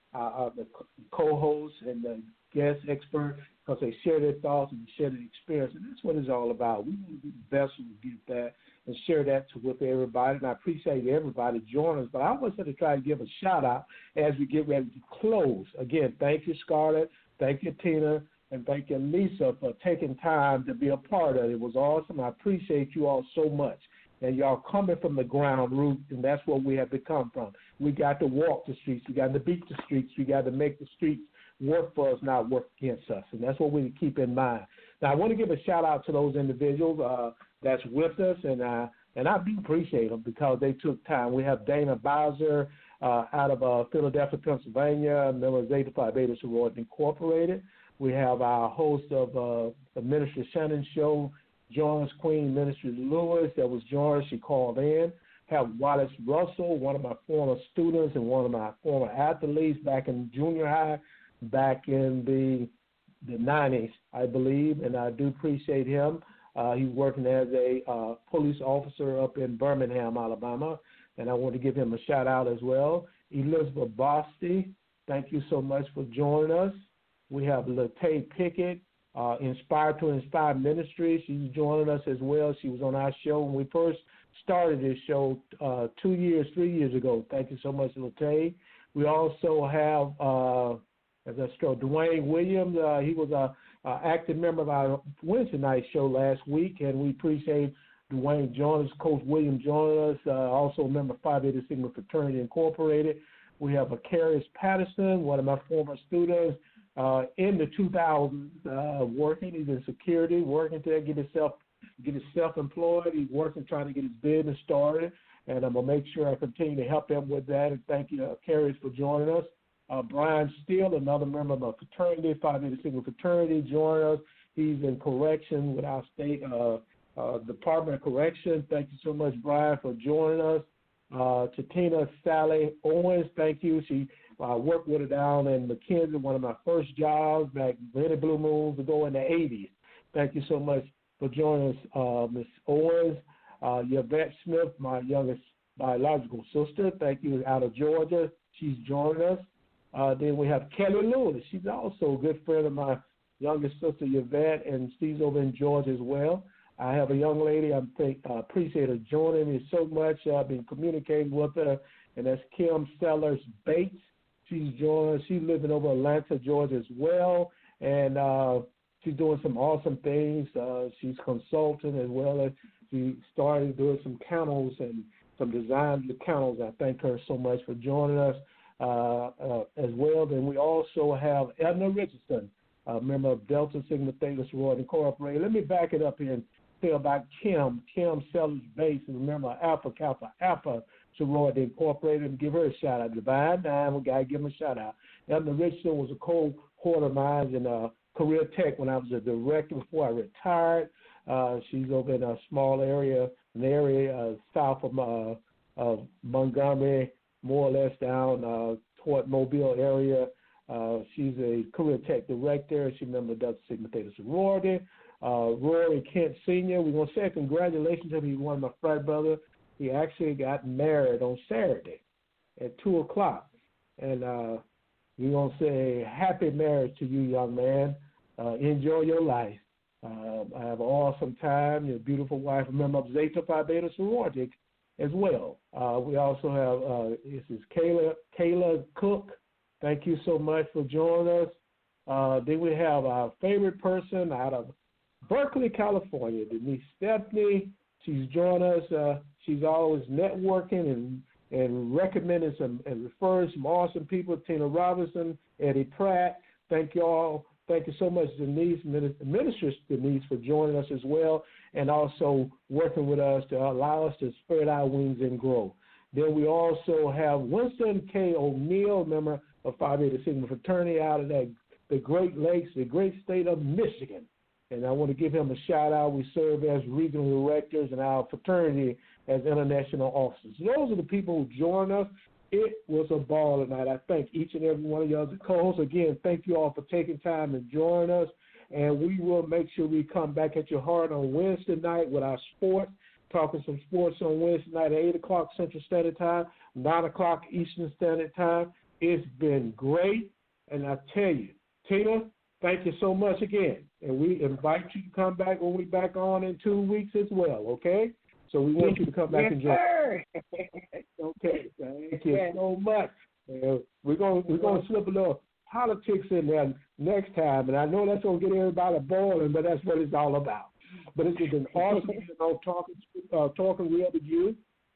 uh, uh, the co-hosts and the guest expert, because they share their thoughts and share their experience, and that's what it's all about. We want to be the best when we get that and share that to, with everybody, and I appreciate everybody joining us, but I always have to try to give a shout-out as we get ready to close. Again, thank you, Scarlett, thank you, Tina, and thank you, Lisa, for taking time to be a part of it. It was awesome. I appreciate you all so much. And y'all coming from the ground root, and that's where we have to come from. We got to walk the streets. We got to beat the streets. We got to make the streets work for us, not work against us. And that's what we keep in mind. Now, I want to give a shout-out to those individuals uh, that's with us, and uh, and I do appreciate them because they took time. We have Dana Bowser uh, out of uh, Philadelphia, Pennsylvania, member of Zeta Phi Beta Sorority Incorporated. We have our host of uh, the Minister Shannon Show, Jones Queen Ministry Lewis, that was joined. She called in. Have Wallace Russell, one of my former students and one of my former athletes back in junior high, back in the the nineties, I believe, and I do appreciate him. Uh, he's working as a uh, police officer up in Birmingham, Alabama, and I want to give him a shout-out as well. Elizabeth Bosty, thank you so much for joining us. We have Latay Pickett, uh, Inspire to Inspire Ministry. She's joining us as well. She was on our show when we first started this show uh, two years, three years ago. Thank you so much, Latay. We also have, uh, as I said, Dwayne Williams. Uh, he was a, a active member of our Wednesday night show last week, and we appreciate Dwayne joining us, Coach William joining us, uh, also a member of Phi Beta Sigma Fraternity Incorporated. We have a Carius Patterson, one of my former students, uh, in the two thousands, uh, working. He's in security, working to get himself get his self-employed. He's working, trying to get his business started, and I'm going to make sure I continue to help him with that. And thank you, uh, Carius, for joining us. Uh, Brian Steele, another member of a fraternity, Phi Beta Sigma Fraternity, joined us. He's in correction with our state uh, uh, Department of Correction. Thank you so much, Brian, for joining us. Uh, to Tina Sally Owens, thank you. She uh, worked with her down in McKenzie, one of my first jobs back many blue moons ago in the eighties. Thank you so much for joining us, uh, Miz Owens. Uh, Yvette Smith, my youngest biological sister, thank you, out of Georgia. She's joined us. Uh, then we have Kelly Lewis. She's also a good friend of my youngest sister, Yvette, and she's over in Georgia as well. I have a young lady, I think, uh, appreciate her joining me so much. I've been communicating with her, and that's Kim Sellers Bates. She's joined. She's living over Atlanta, Georgia as well, and uh, she's doing some awesome things. Uh, she's consulting as well as she started doing some kennels and some design of the kennels. I thank her so much for joining us uh, uh, as well. Then we also have Edna Richardson, a member of Delta Sigma Theta Sorority Incorporated. Let me back it up here and say about Kim. Kim Sellers Bates is a member of Alpha Kappa Alpha Sorority Incorporated, and give her a shout out. Divine Nine, we got to give him a shout out. Edna Richardson was a cohort of mine in uh, Career Tech when I was a director before I retired. Uh, she's over in a small area, an area uh, south of, uh, of Montgomery, more or less down uh, toward Mobile area. Uh, she's a Career Tech director. She's a member of Delta Sigma Theta Sorority. Uh, Rory Kent Senior, we're going to say congratulations to him. He's one of my frat brothers. He actually got married on Saturday at two o'clock. And uh, we're going to say happy marriage to you, young man. Uh, enjoy your life. Uh, I have an awesome time. Your beautiful wife, a member of Zeta Phi Beta Sorority as well. Uh, we also have, uh, this is Kayla, Kayla Cook. Thank you so much for joining us. Uh, then we have our favorite person out of Berkeley, California, Denise Stephanie. She's joined us. Uh, she's always networking and, and recommending some and referring some awesome people. Tina Robinson, Eddie Pratt. Thank you all. Thank you so much, Denise, Minister Denise, for joining us as well, and also working with us to allow us to spread our wings and grow. Then we also have Winston K. O'Neill, member of Phi Beta Sigma Fraternity out of that, the Great Lakes, the great state of Michigan. And I want to give him a shout-out. We serve as regional directors and our fraternity as international officers. Those are the people who joined us. It was a ball tonight. I thank each and every one of you as a co-host. Again, thank you all for taking time and joining us. And we will make sure we come back at your heart on Wednesday night with our sports, talking some sports on Wednesday night at eight o'clock Central Standard Time, nine o'clock Eastern Standard Time. It's been great, and I tell you, Tina, thank you so much again. And we invite you to come back when we're back on in two weeks as well, okay? So we want you to come back
yes,
and join.
Sir.
Okay, thank you yes. so much. Uh, we're going we're going to slip a little politics in there next time, and I know that's going to get everybody boiling, but that's what it's all about. But it's been awesome, you know, talking uh, talking real with you.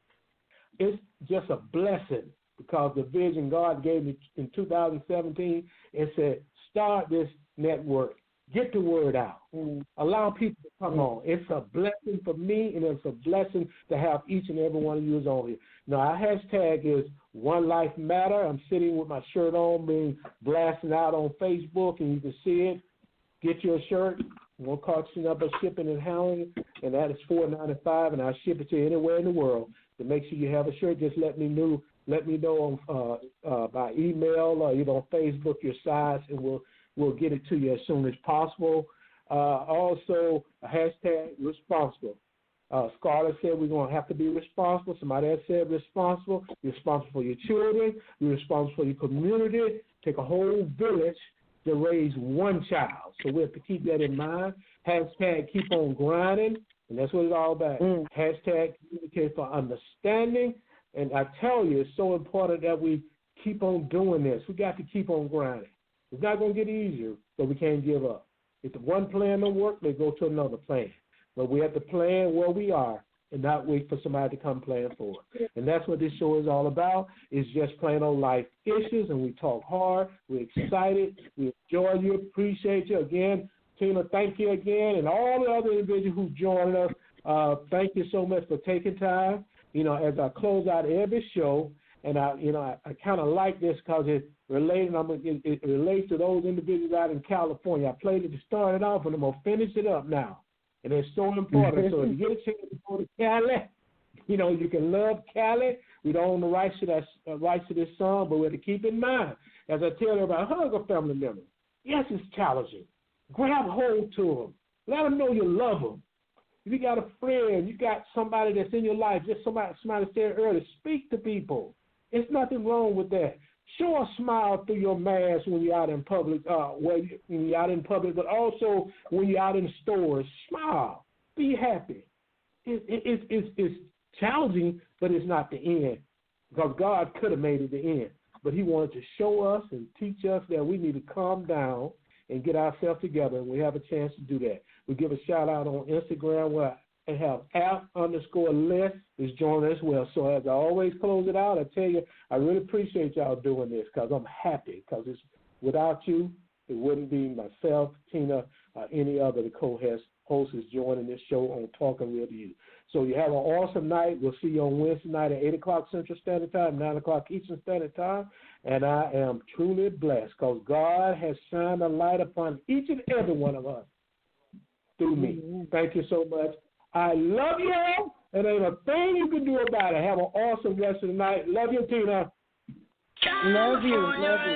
It's just a blessing because the vision God gave me in two thousand seventeen and said, start this network. Get the word out. Mm. Allow people to come mm. on. It's a blessing for me, and it's a blessing to have each and every one of you on here. Now, our hashtag is One Life Matter. I'm sitting with my shirt on, being blasting out on Facebook, and you can see it. Get your shirt. One cost you number shipping and handling, and that is four ninety-five, and I'll ship it to you anywhere in the world. To make sure you have a shirt, just let me know. Let me know on, uh, uh, by email or you know on Facebook your size, and we'll we'll get it to you as soon as possible. Uh, also, a hashtag responsible. Uh, Scarlett said we're going to have to be responsible. Somebody else said responsible. You're responsible for your children. You're responsible for your community. Take a whole village to raise one child. So we have to keep that in mind. Hashtag keep on grinding, and that's what it's all about. Mm. Hashtag communicate for understanding. And I tell you, it's so important that we keep on doing this. We got to keep on grinding. It's not going to get easier, but we can't give up. If the one plan don't work, they go to another plan. But we have to plan where we are and not wait for somebody to come plan for us. And that's what this show is all about, is just plain old life issues, and we talk hard. We're excited. We enjoy you, appreciate you. Again, Tina, thank you again. And all the other individuals who joined us, uh, thank you so much for taking time. You know, as I close out every show, and I, you know, I, I kind of like this because it related. I'm, it, it relates to those individuals out in California. I played it to start it off, and I'm gonna finish it up now. And it's so important. So if you get a chance to go to Cali, you know, you can love Cali. We don't own the rights to that uh, rights to this song, but we have to keep in mind, as I tell everybody, hug a family member. Yes, it's challenging. Grab hold to them. Let them know you love them. If you got a friend, you got somebody that's in your life, just somebody, somebody said earlier, speak to people. There's nothing wrong with that. Show a smile through your mask when you're out in public, uh, when you're out in public, but also when you're out in stores. Smile. Be happy. It, it, it, it's, it's challenging, but it's not the end, because God could have made it the end. But he wanted to show us and teach us that we need to calm down and get ourselves together, and we have a chance to do that. We give a shout-out on Instagram where I have app underscore list is joining as well. So as I always close it out, I tell you, I really appreciate y'all doing this because I'm happy, because it's without you, it wouldn't be myself, Tina, or any other the co-host host is joining this show on Talking Real to You. So you have an awesome night. We'll see you on Wednesday night at eight o'clock Central Standard Time, nine o'clock Eastern Standard Time. And I am truly blessed because God has shined a light upon each and every one of us through me. Mm-hmm. Thank you so much. I love you all, and ain't a thing you can do about it. Have an awesome rest of the night. Love you, Tina.
Love you. Love you.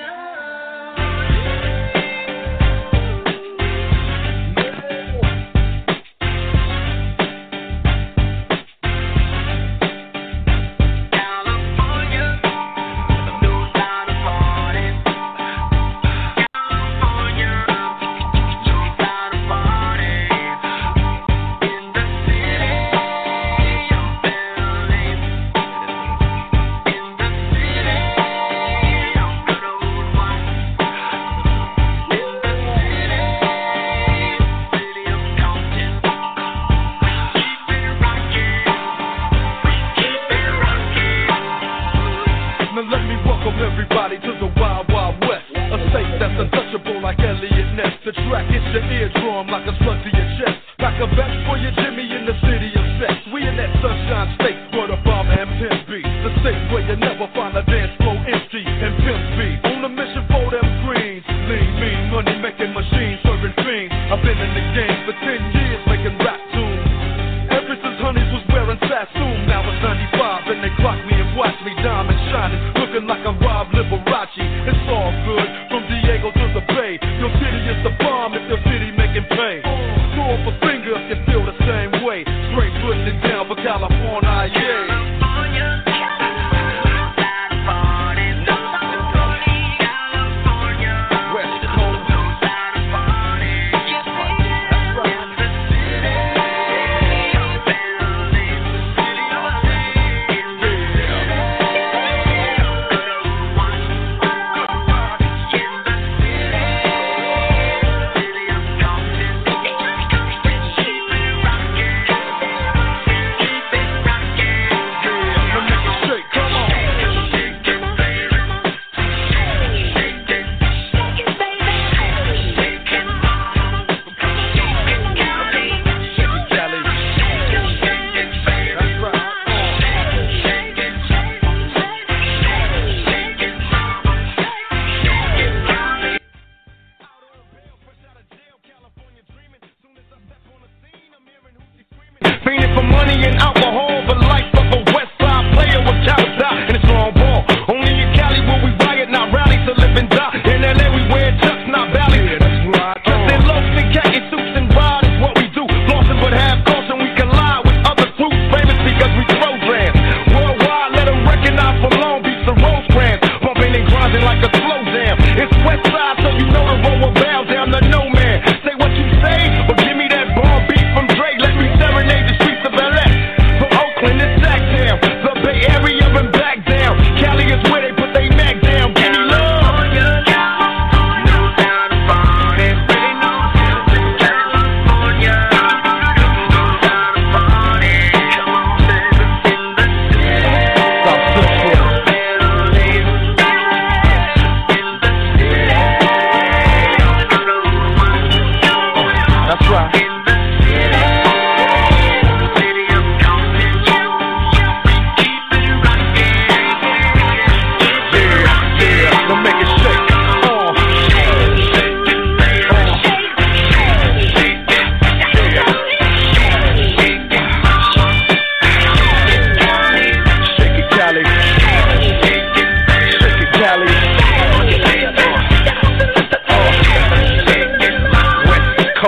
California, yeah.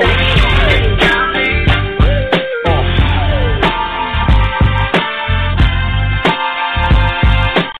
Thank you.